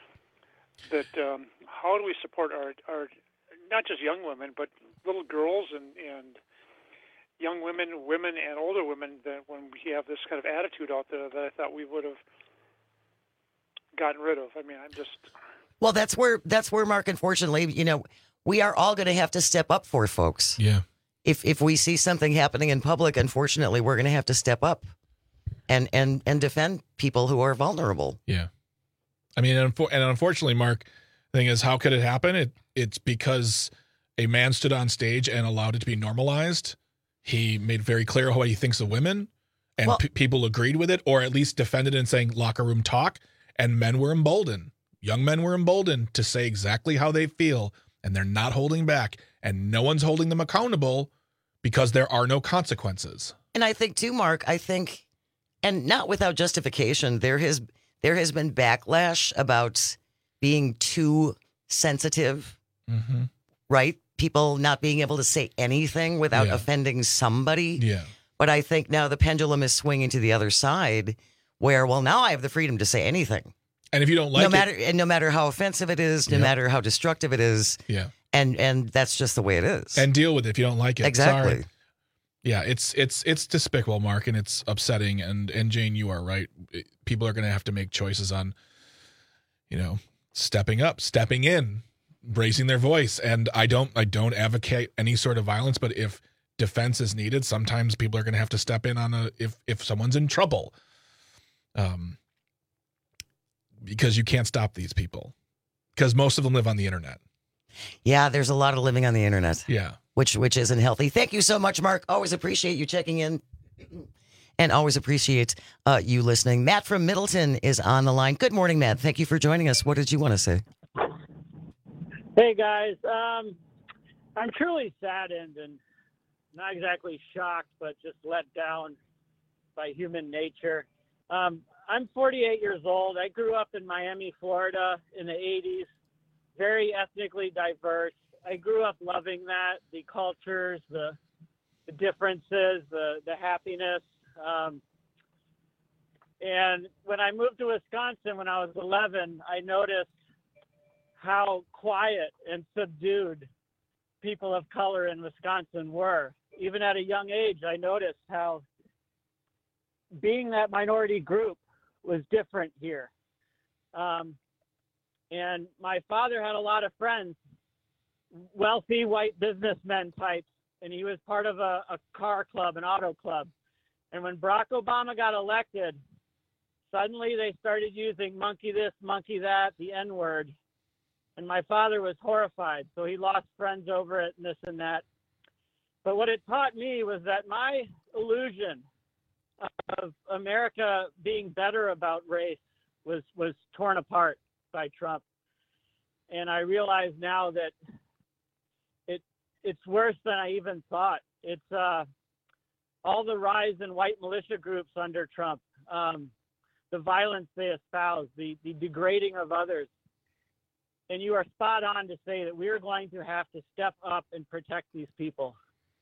that um, how do we support our our not just young women but little girls and and young women, women, and older women, that when we have this kind of attitude out there that I thought we would have gotten rid of. I mean, I'm just... Well, that's where, that's where, Mark, unfortunately, you know, we are all going to have to step up for folks. Yeah. If if we see something happening in public, unfortunately, we're going to have to step up and, and, and defend people who are vulnerable. Yeah. I mean, and unfortunately, Mark, the thing is, how could it happen? It It's because a man stood on stage and allowed it to be normalized. He made very clear how he thinks of women, and well, p- people agreed with it, or at least defended it and saying locker room talk, and men were emboldened. Young men were emboldened to say exactly how they feel, and they're not holding back, and no one's holding them accountable because there are no consequences. And I think, too, Mark, I think, and not without justification, there has, there has been backlash about being too sensitive, mm-hmm. right? People not being able to say anything without yeah. offending somebody. Yeah. But I think now the pendulum is swinging to the other side where, well, now I have the freedom to say anything. And if you don't like no matter, it. And no matter how offensive it is, no yeah. matter how destructive it is. Yeah. And and that's just the way it is. And deal with it if you don't like it. Exactly. Sorry. Yeah, it's it's it's despicable, Mark, and it's upsetting. And, and Jane, you are right. People are going to have to make choices on, you know, stepping up, stepping in, raising their voice. And I don't I don't advocate any sort of violence, but if defense is needed, sometimes people are going to have to step in on a if if someone's in trouble. Um, because you can't stop these people, because most of them live on the internet. Yeah, there's a lot of living on the internet. Yeah, which which isn't healthy. Thank you so much, Mark. Always appreciate you checking in. and always appreciate uh, you listening. Matt from Middleton is on the line. Good morning, Matt. Thank you for joining us. What did you want to say? Hey, guys. Um, I'm truly saddened and not exactly shocked, but just let down by human nature. Um, I'm forty-eight years old. I grew up in Miami, Florida in the eighties, very ethnically diverse. I grew up loving that, the cultures, the, the differences, the, the happiness. Um, and when I moved to Wisconsin when I was eleven, I noticed how quiet and subdued people of color in Wisconsin were. Even at a young age, I noticed how being that minority group was different here. Um, and my father had a lot of friends, wealthy white businessmen types, and he was part of a, a car club, an auto club. And when Barack Obama got elected, suddenly they started using monkey this, monkey that, the N-word. And my father was horrified, so he lost friends over it and this and that. But what it taught me was that my illusion of America being better about race was, was torn apart by Trump. And I realize now that it it's worse than I even thought. It's uh, all the rise in white militia groups under Trump, um, the violence they espouse, the, the degrading of others. And you are spot on to say that we are going to have to step up and protect these people.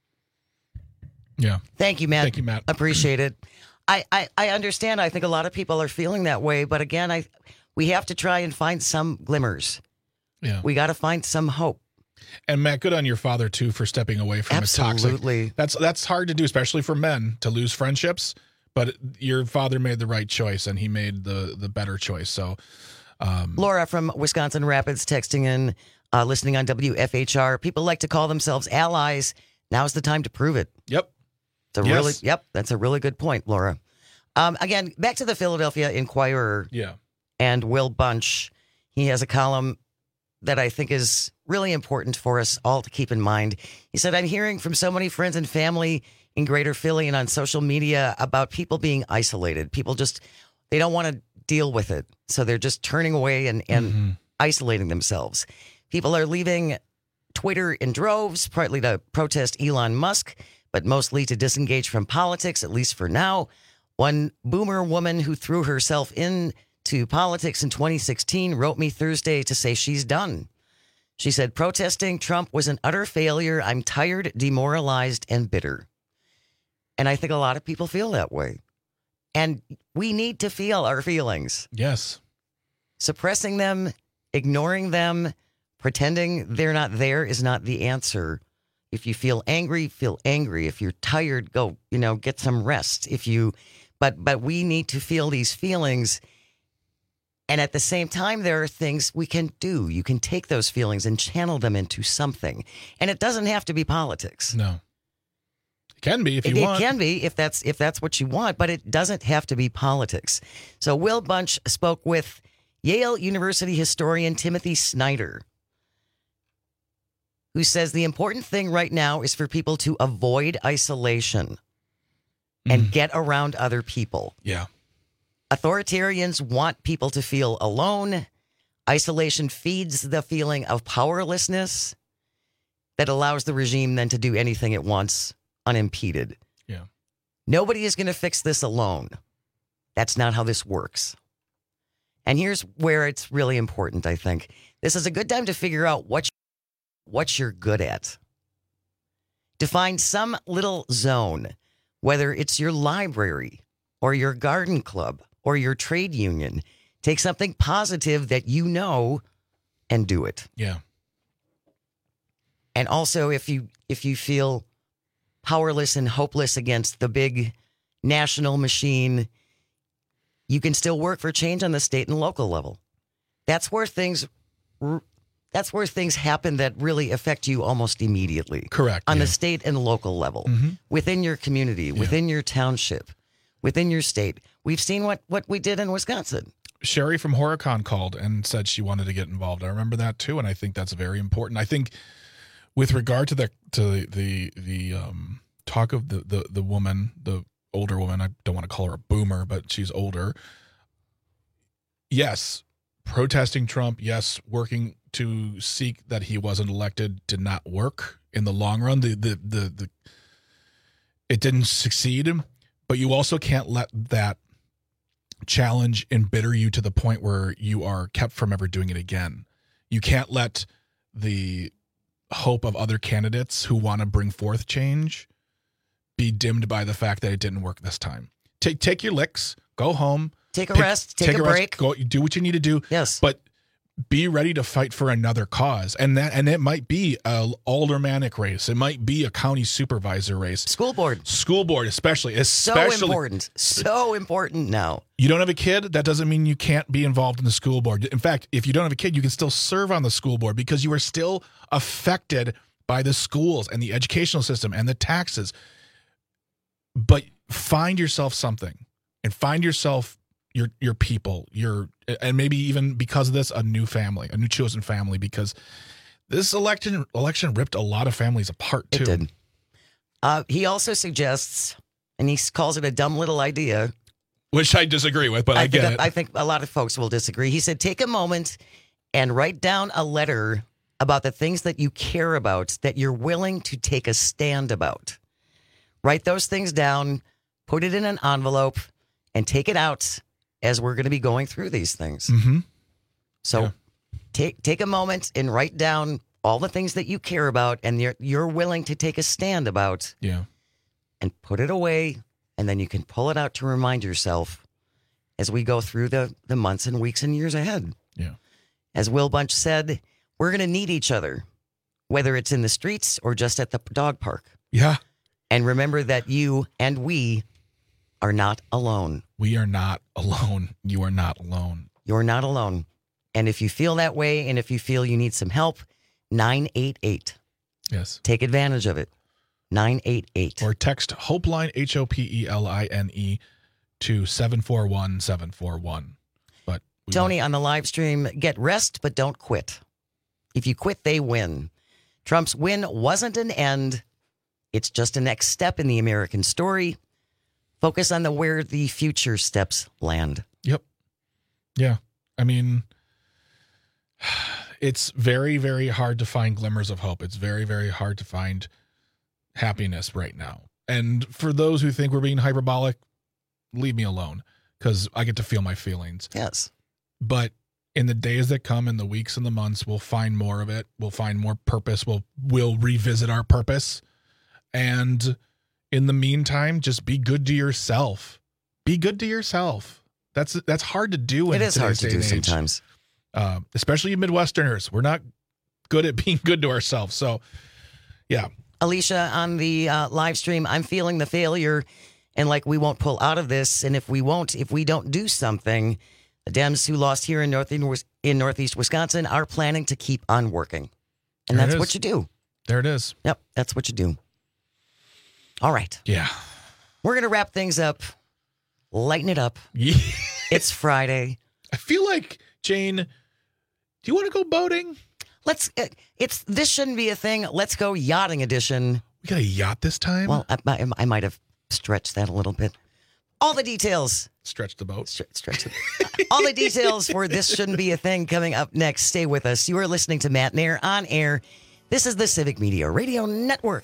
Yeah. Thank you, Matt. Thank you, Matt. Appreciate it. I, I, I understand. I think a lot of people are feeling that way. But again, I we have to try and find some glimmers. Yeah. We got to find some hope. And Matt, good on your father too for stepping away from Absolutely. a toxic. That's that's hard to do, especially for men, to lose friendships. But your father made the right choice, and he made the the better choice. So, um, Laura from Wisconsin Rapids texting in, uh, listening on W F H R. People like to call themselves allies. Now's the time to prove it. Yep. It's a Yes. really yep. That's a really good point, Laura. Um, again, back to the Philadelphia Inquirer. Yeah. And Will Bunch. He has a column that I think is really important for us all to keep in mind. He said, I'm hearing from so many friends and family in Greater Philly and on social media about people being isolated. People just, they don't want to deal with it. So they're just turning away and, and mm-hmm. isolating themselves. People are leaving Twitter in droves, partly to protest Elon Musk, but mostly to disengage from politics, at least for now. One boomer woman who threw herself into politics in twenty sixteen wrote me Thursday to say she's done. She said, protesting Trump was an utter failure. I'm tired, demoralized, and bitter. And I think a lot of people feel that way. And we need to feel our feelings. Yes. Suppressing them, ignoring them, pretending they're not there is not the answer. If you feel angry, feel angry. If you're tired, go, you know, get some rest. If you, but, but we need to feel these feelings. And at the same time, there are things we can do. You can take those feelings and channel them into something. And it doesn't have to be politics. No. It can be if you it, want. It can be if that's if that's what you want, but it doesn't have to be politics. So Will Bunch spoke with Yale University historian Timothy Snyder, who says the important thing right now is for people to avoid isolation mm. and get around other people. Yeah. Authoritarians want people to feel alone. Isolation feeds the feeling of powerlessness that allows the regime then to do anything it wants unimpeded. Yeah. Nobody is going to fix this alone. That's not how this works. And here's where it's really important, I think. This is a good time to figure out what, what you're good at. Define some little zone, whether it's your library or your garden club or your trade union. Take something positive that you know and do it. Yeah. And also, if you if you feel powerless and hopeless against the big national machine, you can still work for change on the state and local level. That's where things that's where things happen that really affect you almost immediately. Correct. On yeah. the state and local level, mm-hmm. within your community, yeah. within your township, within your state. We've seen what, what we did in Wisconsin. Sherry from Horicon called and said she wanted to get involved. I remember that too, and I think that's very important. I think with regard to the to the the um, talk of the, the the woman, the older woman. I don't want to call her a boomer, but she's older. Yes, protesting Trump, yes, working to seek that he wasn't elected did not work in the long run. The the the, the it didn't succeed, but you also can't let that challenge embitter you to the point where you are kept from ever doing it again. You can't let the hope of other candidates who want to bring forth change be dimmed by the fact that it didn't work this time. Take take your licks, go home, take a pick, rest, take, take a, a break, rest, go do what you need to do. Yes, but be ready to fight for another cause, and that and it might be a aldermanic race, it might be a county supervisor race, school board, school board, especially, especially so important, so important now. You don't have a kid, that doesn't mean you can't be involved in the school board. In fact, if you don't have a kid, you can still serve on the school board because you are still affected by the schools and the educational system and the taxes. But find yourself something, and find yourself your your people, your and maybe even because of this, a new family, a new chosen family, because this election election ripped a lot of families apart too. It did. Uh, he also suggests, and he calls it a dumb little idea, which I disagree with, but I, I get think, it. I think a lot of folks will disagree. He said, take a moment and write down a letter about the things that you care about, that you're willing to take a stand about. Write those things down, put it in an envelope, and take it out as we're going to be going through these things. Mm-hmm. So yeah. take take a moment and write down all the things that you care about and you're, you're willing to take a stand about. Yeah. And put it away, and then you can pull it out to remind yourself as we go through the, the months and weeks and years ahead. Yeah. As Will Bunch said, we're going to need each other, whether it's in the streets or just at the dog park. Yeah. And remember that you and we are not alone. We are not alone. You are not alone. You're not alone. And if you feel that way, and if you feel you need some help, nine eight eight. Yes. Take advantage of it. nine eight eight. Or text Hopeline, H O P E L I N E, to seven four one seven four one. But Tony, on the live stream, get rest, but don't quit. If you quit, they win. Trump's win wasn't an end. It's just a next step in the American story. Focus on the where the future steps land. Yep. Yeah. I mean, it's very, very hard to find glimmers of hope. It's very, very hard to find happiness right now. And for those who think we're being hyperbolic, leave me alone, because I get to feel my feelings. Yes. But in the days that come, in the weeks and the months, we'll find more of it. We'll find more purpose. We'll we'll revisit our purpose. And in the meantime, just be good to yourself. Be good to yourself. That's that's hard to do. In it is hard to do age. sometimes. Uh, especially you Midwesterners. We're not good at being good to ourselves. So, yeah. Alicia, on the uh, live stream, I'm feeling the failure and like we won't pull out of this. And if we won't, if we don't do something, the Dems who lost here in, North, in Northeast Wisconsin are planning to keep on working. And There that's it what is. you do. There it is. Yep, that's what you do. All right. Yeah. We're going to wrap things up. Lighten it up. Yeah. It's Friday. I feel like, Jane, do you want to go boating? Let's, uh, it's, this shouldn't be a thing. Let's go yachting edition. We got a yacht this time? Well, I, I, I might have stretched that a little bit. All the details. Stretch the boat. Stre- stretch it. All the details for This Shouldn't Be a Thing coming up next. Stay with us. You are listening to Matt Nair on air. This is the Civic Media Radio Network.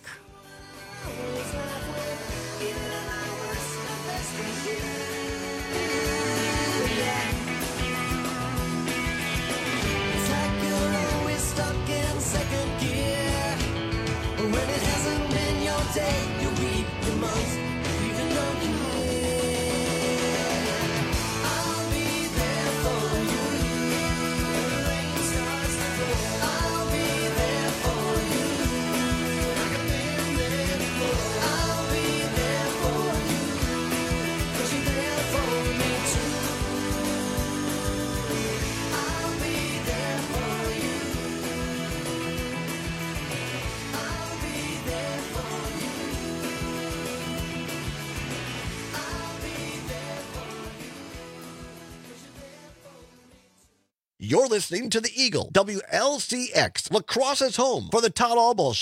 You're listening to the Eagle, W L C X, La Crosse's home for the Todd Albaugh Show.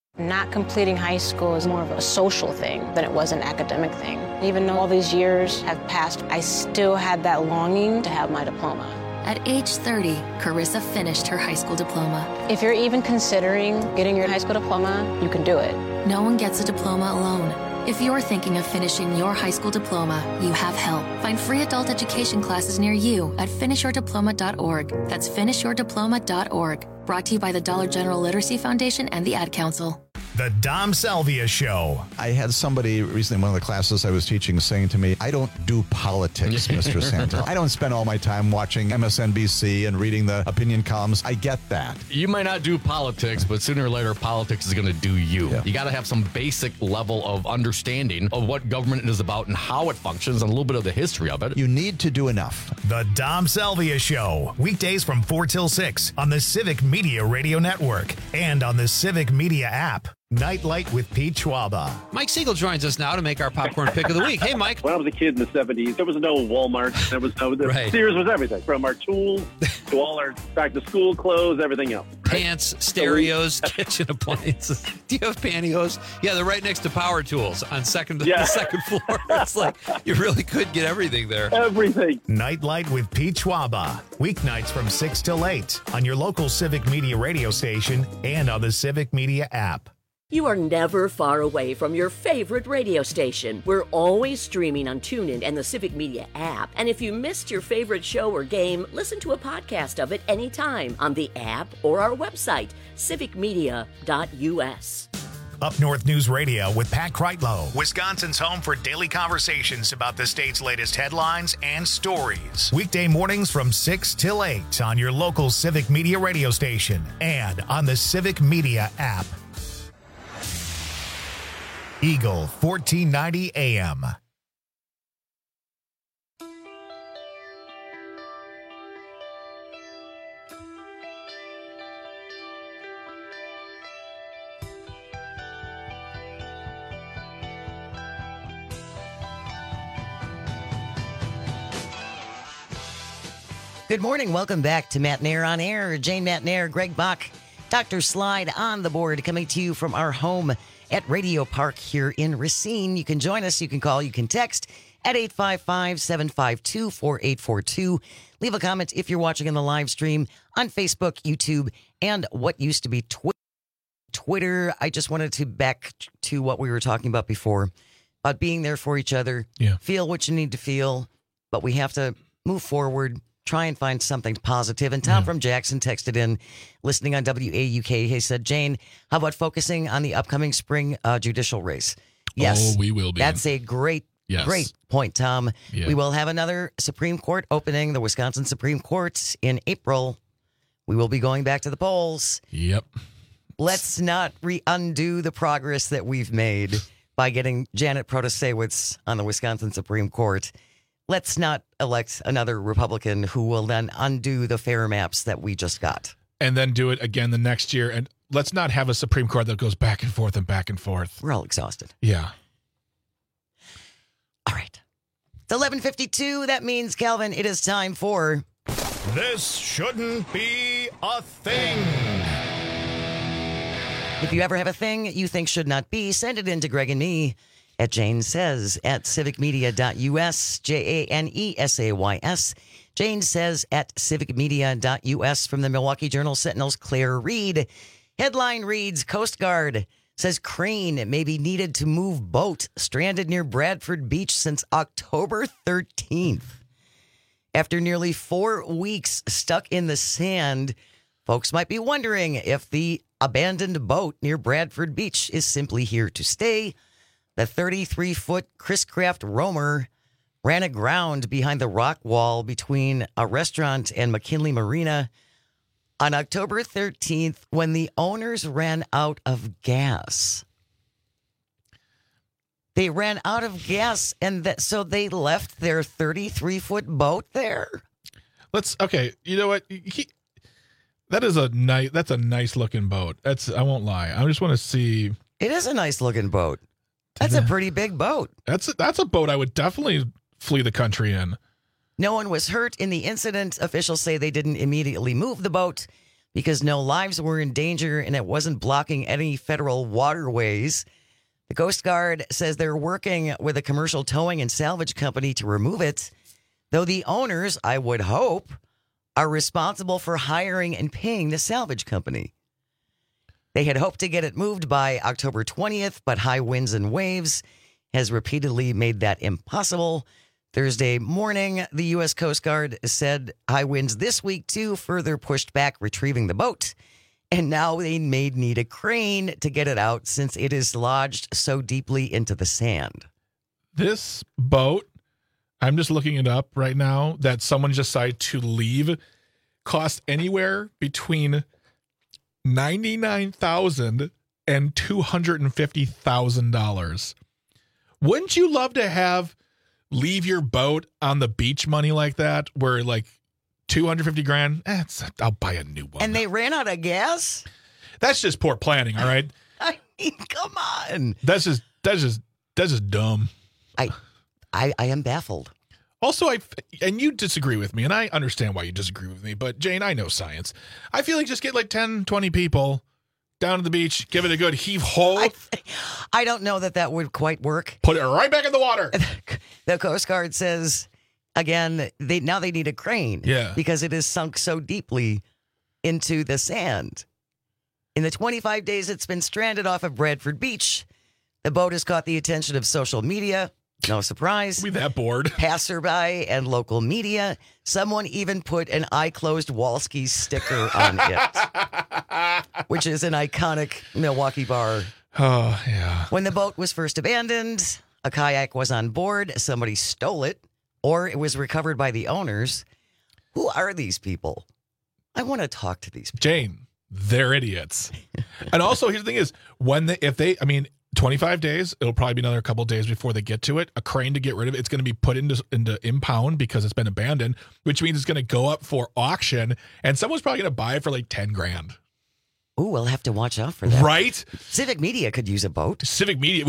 Not completing high school is more of a social thing than it was an academic thing. Even though all these years have passed, I still had that longing to have my diploma. At age thirty, Carissa finished her high school diploma. If you're even considering getting your high school diploma, you can do it. No one gets a diploma alone. If you're thinking of finishing your high school diploma, you have help. Find free adult education classes near you at finish your diploma dot org. That's finish your diploma dot org. Brought to you by the Dollar General Literacy Foundation and the Ad Council. The Dom Salvia Show. I had somebody recently in one of the classes I was teaching saying to me, I don't do politics, Mister Santel. I don't spend all my time watching M S N B C and reading the opinion columns. I get that. You might not do politics, but sooner or later, politics is going to do you. Yeah. You got to have some basic level of understanding of what government is about and how it functions and a little bit of the history of it. You need to do enough. The Dom Salvia Show. Weekdays from four till six on the Civic Media Radio Network and on the Civic Media app. Nightlight with Pete Schwaba. Mike Siegel joins us now to make our popcorn pick of the week. Hey, Mike. When I was a kid in the seventies, there was no Walmart. There was no, right. Sears was everything, from our tools to all our back-to-school clothes, everything else. Pants, stereos, kitchen appliances. Do you have pantyhose? Yeah, they're right next to power tools on second, Yeah. the second floor. It's like you really could get everything there. Everything. Nightlight with Pete Schwaba. Weeknights from six till eight on your local Civic Media radio station and on the Civic Media app. You are never far away from your favorite radio station. We're always streaming on TuneIn and the Civic Media app. And if you missed your favorite show or game, listen to a podcast of it anytime on the app or our website, civic media dot u s. Up North News Radio with Pat Kreitlow, Wisconsin's home for daily conversations about the state's latest headlines and stories. Weekday mornings from six till eight on your local Civic Media radio station and on the Civic Media app. Eagle fourteen ninety A M. Good morning. Welcome back to Matt Nair on Air. Jane Matt Nair, Greg Bach, Doctor Slide on the board, coming to you from our home at Radio Park here in Racine. You can join us. You can call. You can text at eight five five, seven five two, four eight four two. Leave a comment if you're watching in the live stream on Facebook, YouTube, and what used to be Twi- Twitter. I just wanted to back to what we were talking about before, about being there for each other. Yeah. Feel what you need to feel, but we have to move forward. Try and find something positive. And Tom yeah. from Jackson texted in, listening on W A U K. He said, Jane, how about focusing on the upcoming spring uh, judicial race? Yes. Oh, we will be. That's a great, yes. great point, Tom. Yeah. We will have another Supreme Court opening, the Wisconsin Supreme Court, in April. We will be going back to the polls. Yep. Let's not re- undo the progress that we've made by getting Janet Protasewicz on the Wisconsin Supreme Court. Let's not elect another Republican who will then undo the fair maps that we just got. And then do it again the next year. And let's not have a Supreme Court that goes back and forth and back and forth. We're all exhausted. Yeah. All right. It's eleven fifty-two. That means, Calvin, it is time for... This shouldn't be a thing. If you ever have a thing you think should not be, send it in to Greg and me at Jane Says at civic media dot u s, J A N E S A Y S. Jane Says at civic media dot u s. From the Milwaukee Journal Sentinel's Claire Reed. Headline reads, Coast Guard says crane may be needed to move boat stranded near Bradford Beach since October thirteenth. After nearly four weeks stuck in the sand, folks might be wondering if the abandoned boat near Bradford Beach is simply here to stay. The thirty-three foot Chris Craft Roamer ran aground behind the rock wall between a restaurant and McKinley Marina on October thirteenth when the owners ran out of gas. They ran out of gas, and that, so they left their thirty-three foot boat there. Let's, okay, you know what? He, that is a nice, that's a nice looking boat. That's, I won't lie. I just want to see. It is a nice looking boat. That's a pretty big boat. That's a, that's a boat I would definitely flee the country in. No one was hurt in the incident. Officials say they didn't immediately move the boat, because no lives were in danger and it wasn't blocking any federal waterways. The Coast Guard says they're working with a commercial towing and salvage company to remove it, though the owners, I would hope, are responsible for hiring and paying the salvage company. They had hoped to get it moved by October twentieth, but high winds and waves has repeatedly made that impossible. Thursday morning, the U S Coast Guard said high winds this week, too, further pushed back retrieving the boat. And now they may need a crane to get it out since it is lodged so deeply into the sand. This boat, I'm just looking it up right now, that someone decided to leave, cost anywhere between ninety-nine thousand dollars and two hundred fifty thousand dollars. Wouldn't you love to have leave your boat on the beach money like that, where like two hundred fifty grand, eh, it's, I'll buy a new one. And they ran out of gas? That's just poor planning, all right? I mean, come on. That's just that's just that's just dumb. I I I am baffled. Also, I and you disagree with me, and I understand why you disagree with me, but Jane, I know science. I feel like just get like ten, twenty people down to the beach, give it a good heave-ho. I, I don't know that that would quite work. Put it right back in the water. The Coast Guard says, again, they now they need a crane. Yeah. Because it is sunk so deeply into the sand. In the twenty-five days it's been stranded off of Bradford Beach, the boat has caught the attention of social media. No surprise. We that bored. Passerby and local media. Someone even put an I Closed Walski sticker on it, which is an iconic Milwaukee bar. Oh, yeah. When the boat was first abandoned, a kayak was on board. Somebody stole it, or it was recovered by the owners. Who are these people? I want to talk to these people. Jane, they're idiots. And also, here's the thing is, when they, if they, I mean, twenty-five days, it'll probably be another couple days before they get to it. A crane to get rid of it. It's going to be put into into impound because it's been abandoned, which means it's going to go up for auction, and someone's probably going to buy it for like ten grand. Ooh, we'll have to watch out for that. Right? Civic Media could use a boat. Civic Media.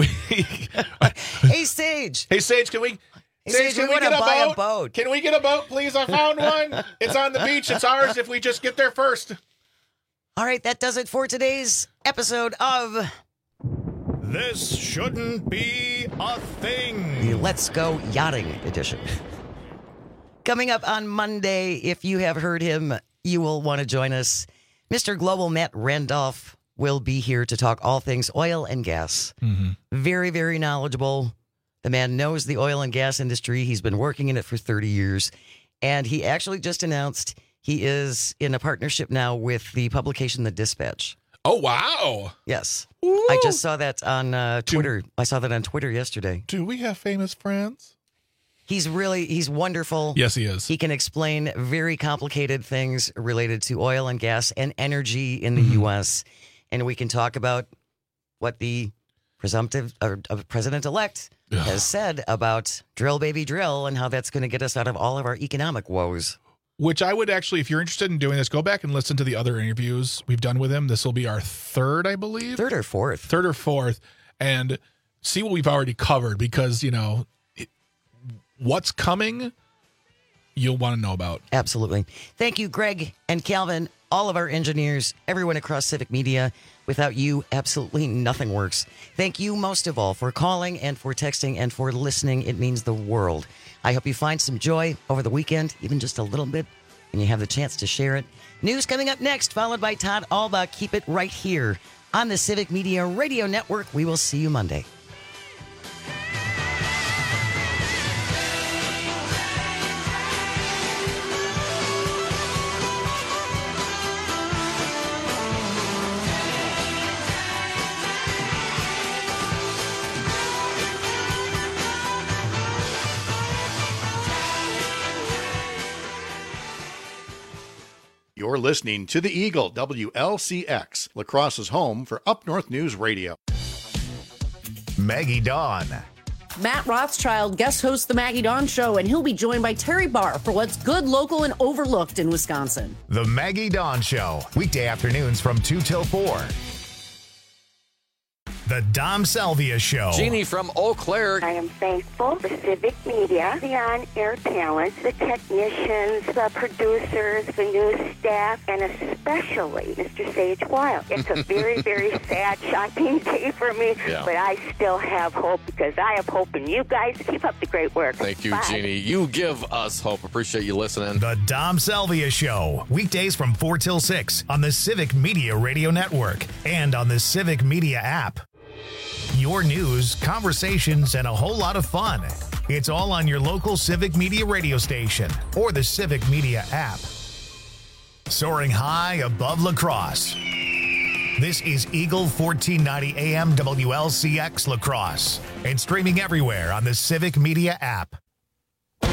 Hey, Sage. Hey, Sage, can we... Hey, Sage, Sage, can we we get wanna a buy boat? a boat. Can we get a boat, please? I found one. It's on the beach. It's ours if we just get there first. All right, that does it for today's episode of... This shouldn't be a thing. The Let's Go Yachting edition. Coming up on Monday, if you have heard him, you will want to join us. Mister Global Matt Randolph will be here to talk all things oil and gas. Mm-hmm. Very, very knowledgeable. The man knows the oil and gas industry. He's been working in it for thirty years. And he actually just announced he is in a partnership now with the publication The Dispatch. Oh, wow. Yes. Ooh. I just saw that on uh, Twitter. I saw that on Twitter yesterday. Do we have famous friends? He's really, he's wonderful. Yes, he is. He can explain very complicated things related to oil and gas and energy in the Mm-hmm. U S. And we can talk about what the presumptive or uh, president-elect has said about drill, baby, drill, and how that's going to get us out of all of our economic woes. Which I would actually, if you're interested in doing this, go back and listen to the other interviews we've done with him. This will be our third, I believe. Third or fourth. Third or fourth. And see what we've already covered because, you know, it, what's coming, you'll want to know about. Absolutely. Thank you, Greg and Calvin, all of our engineers, everyone across Civic Media. Without you, absolutely nothing works. Thank you most of all for calling and for texting and for listening. It means the world. I hope you find some joy over the weekend, even just a little bit, and you have the chance to share it. News coming up next, followed by Todd Alba. Keep it right here on the Civic Media Radio Network. We will see you Monday. You're listening to The Eagle, W L C X, La Crosse's home for Up North News Radio. Maggie Dawn. Matt Rothschild guest hosts The Maggie Dawn Show, and he'll be joined by Terry Barr for what's good, local, and overlooked in Wisconsin. The Maggie Dawn Show, weekday afternoons from two till four. The Dom Salvia Show. Jeannie from Eau Claire. I am thankful for Civic Media, the on-air talent, the technicians, the producers, the news staff, and especially Mister Sage Wild. It's a very, very sad, shocking day for me, Yeah. but I still have hope because I have hope in you guys. Keep up the great work. Thank you, Bye. Jeannie. You give us hope. Appreciate you listening. The Dom Salvia Show. Weekdays from four till six on the Civic Media Radio Network and on the Civic Media app. Your news, conversations, and a whole lot of fun. It's all on your local Civic Media radio station or the Civic Media app. Soaring high above La Crosse. This is Eagle fourteen ninety A M W L C X La Crosse and streaming everywhere on the Civic Media app.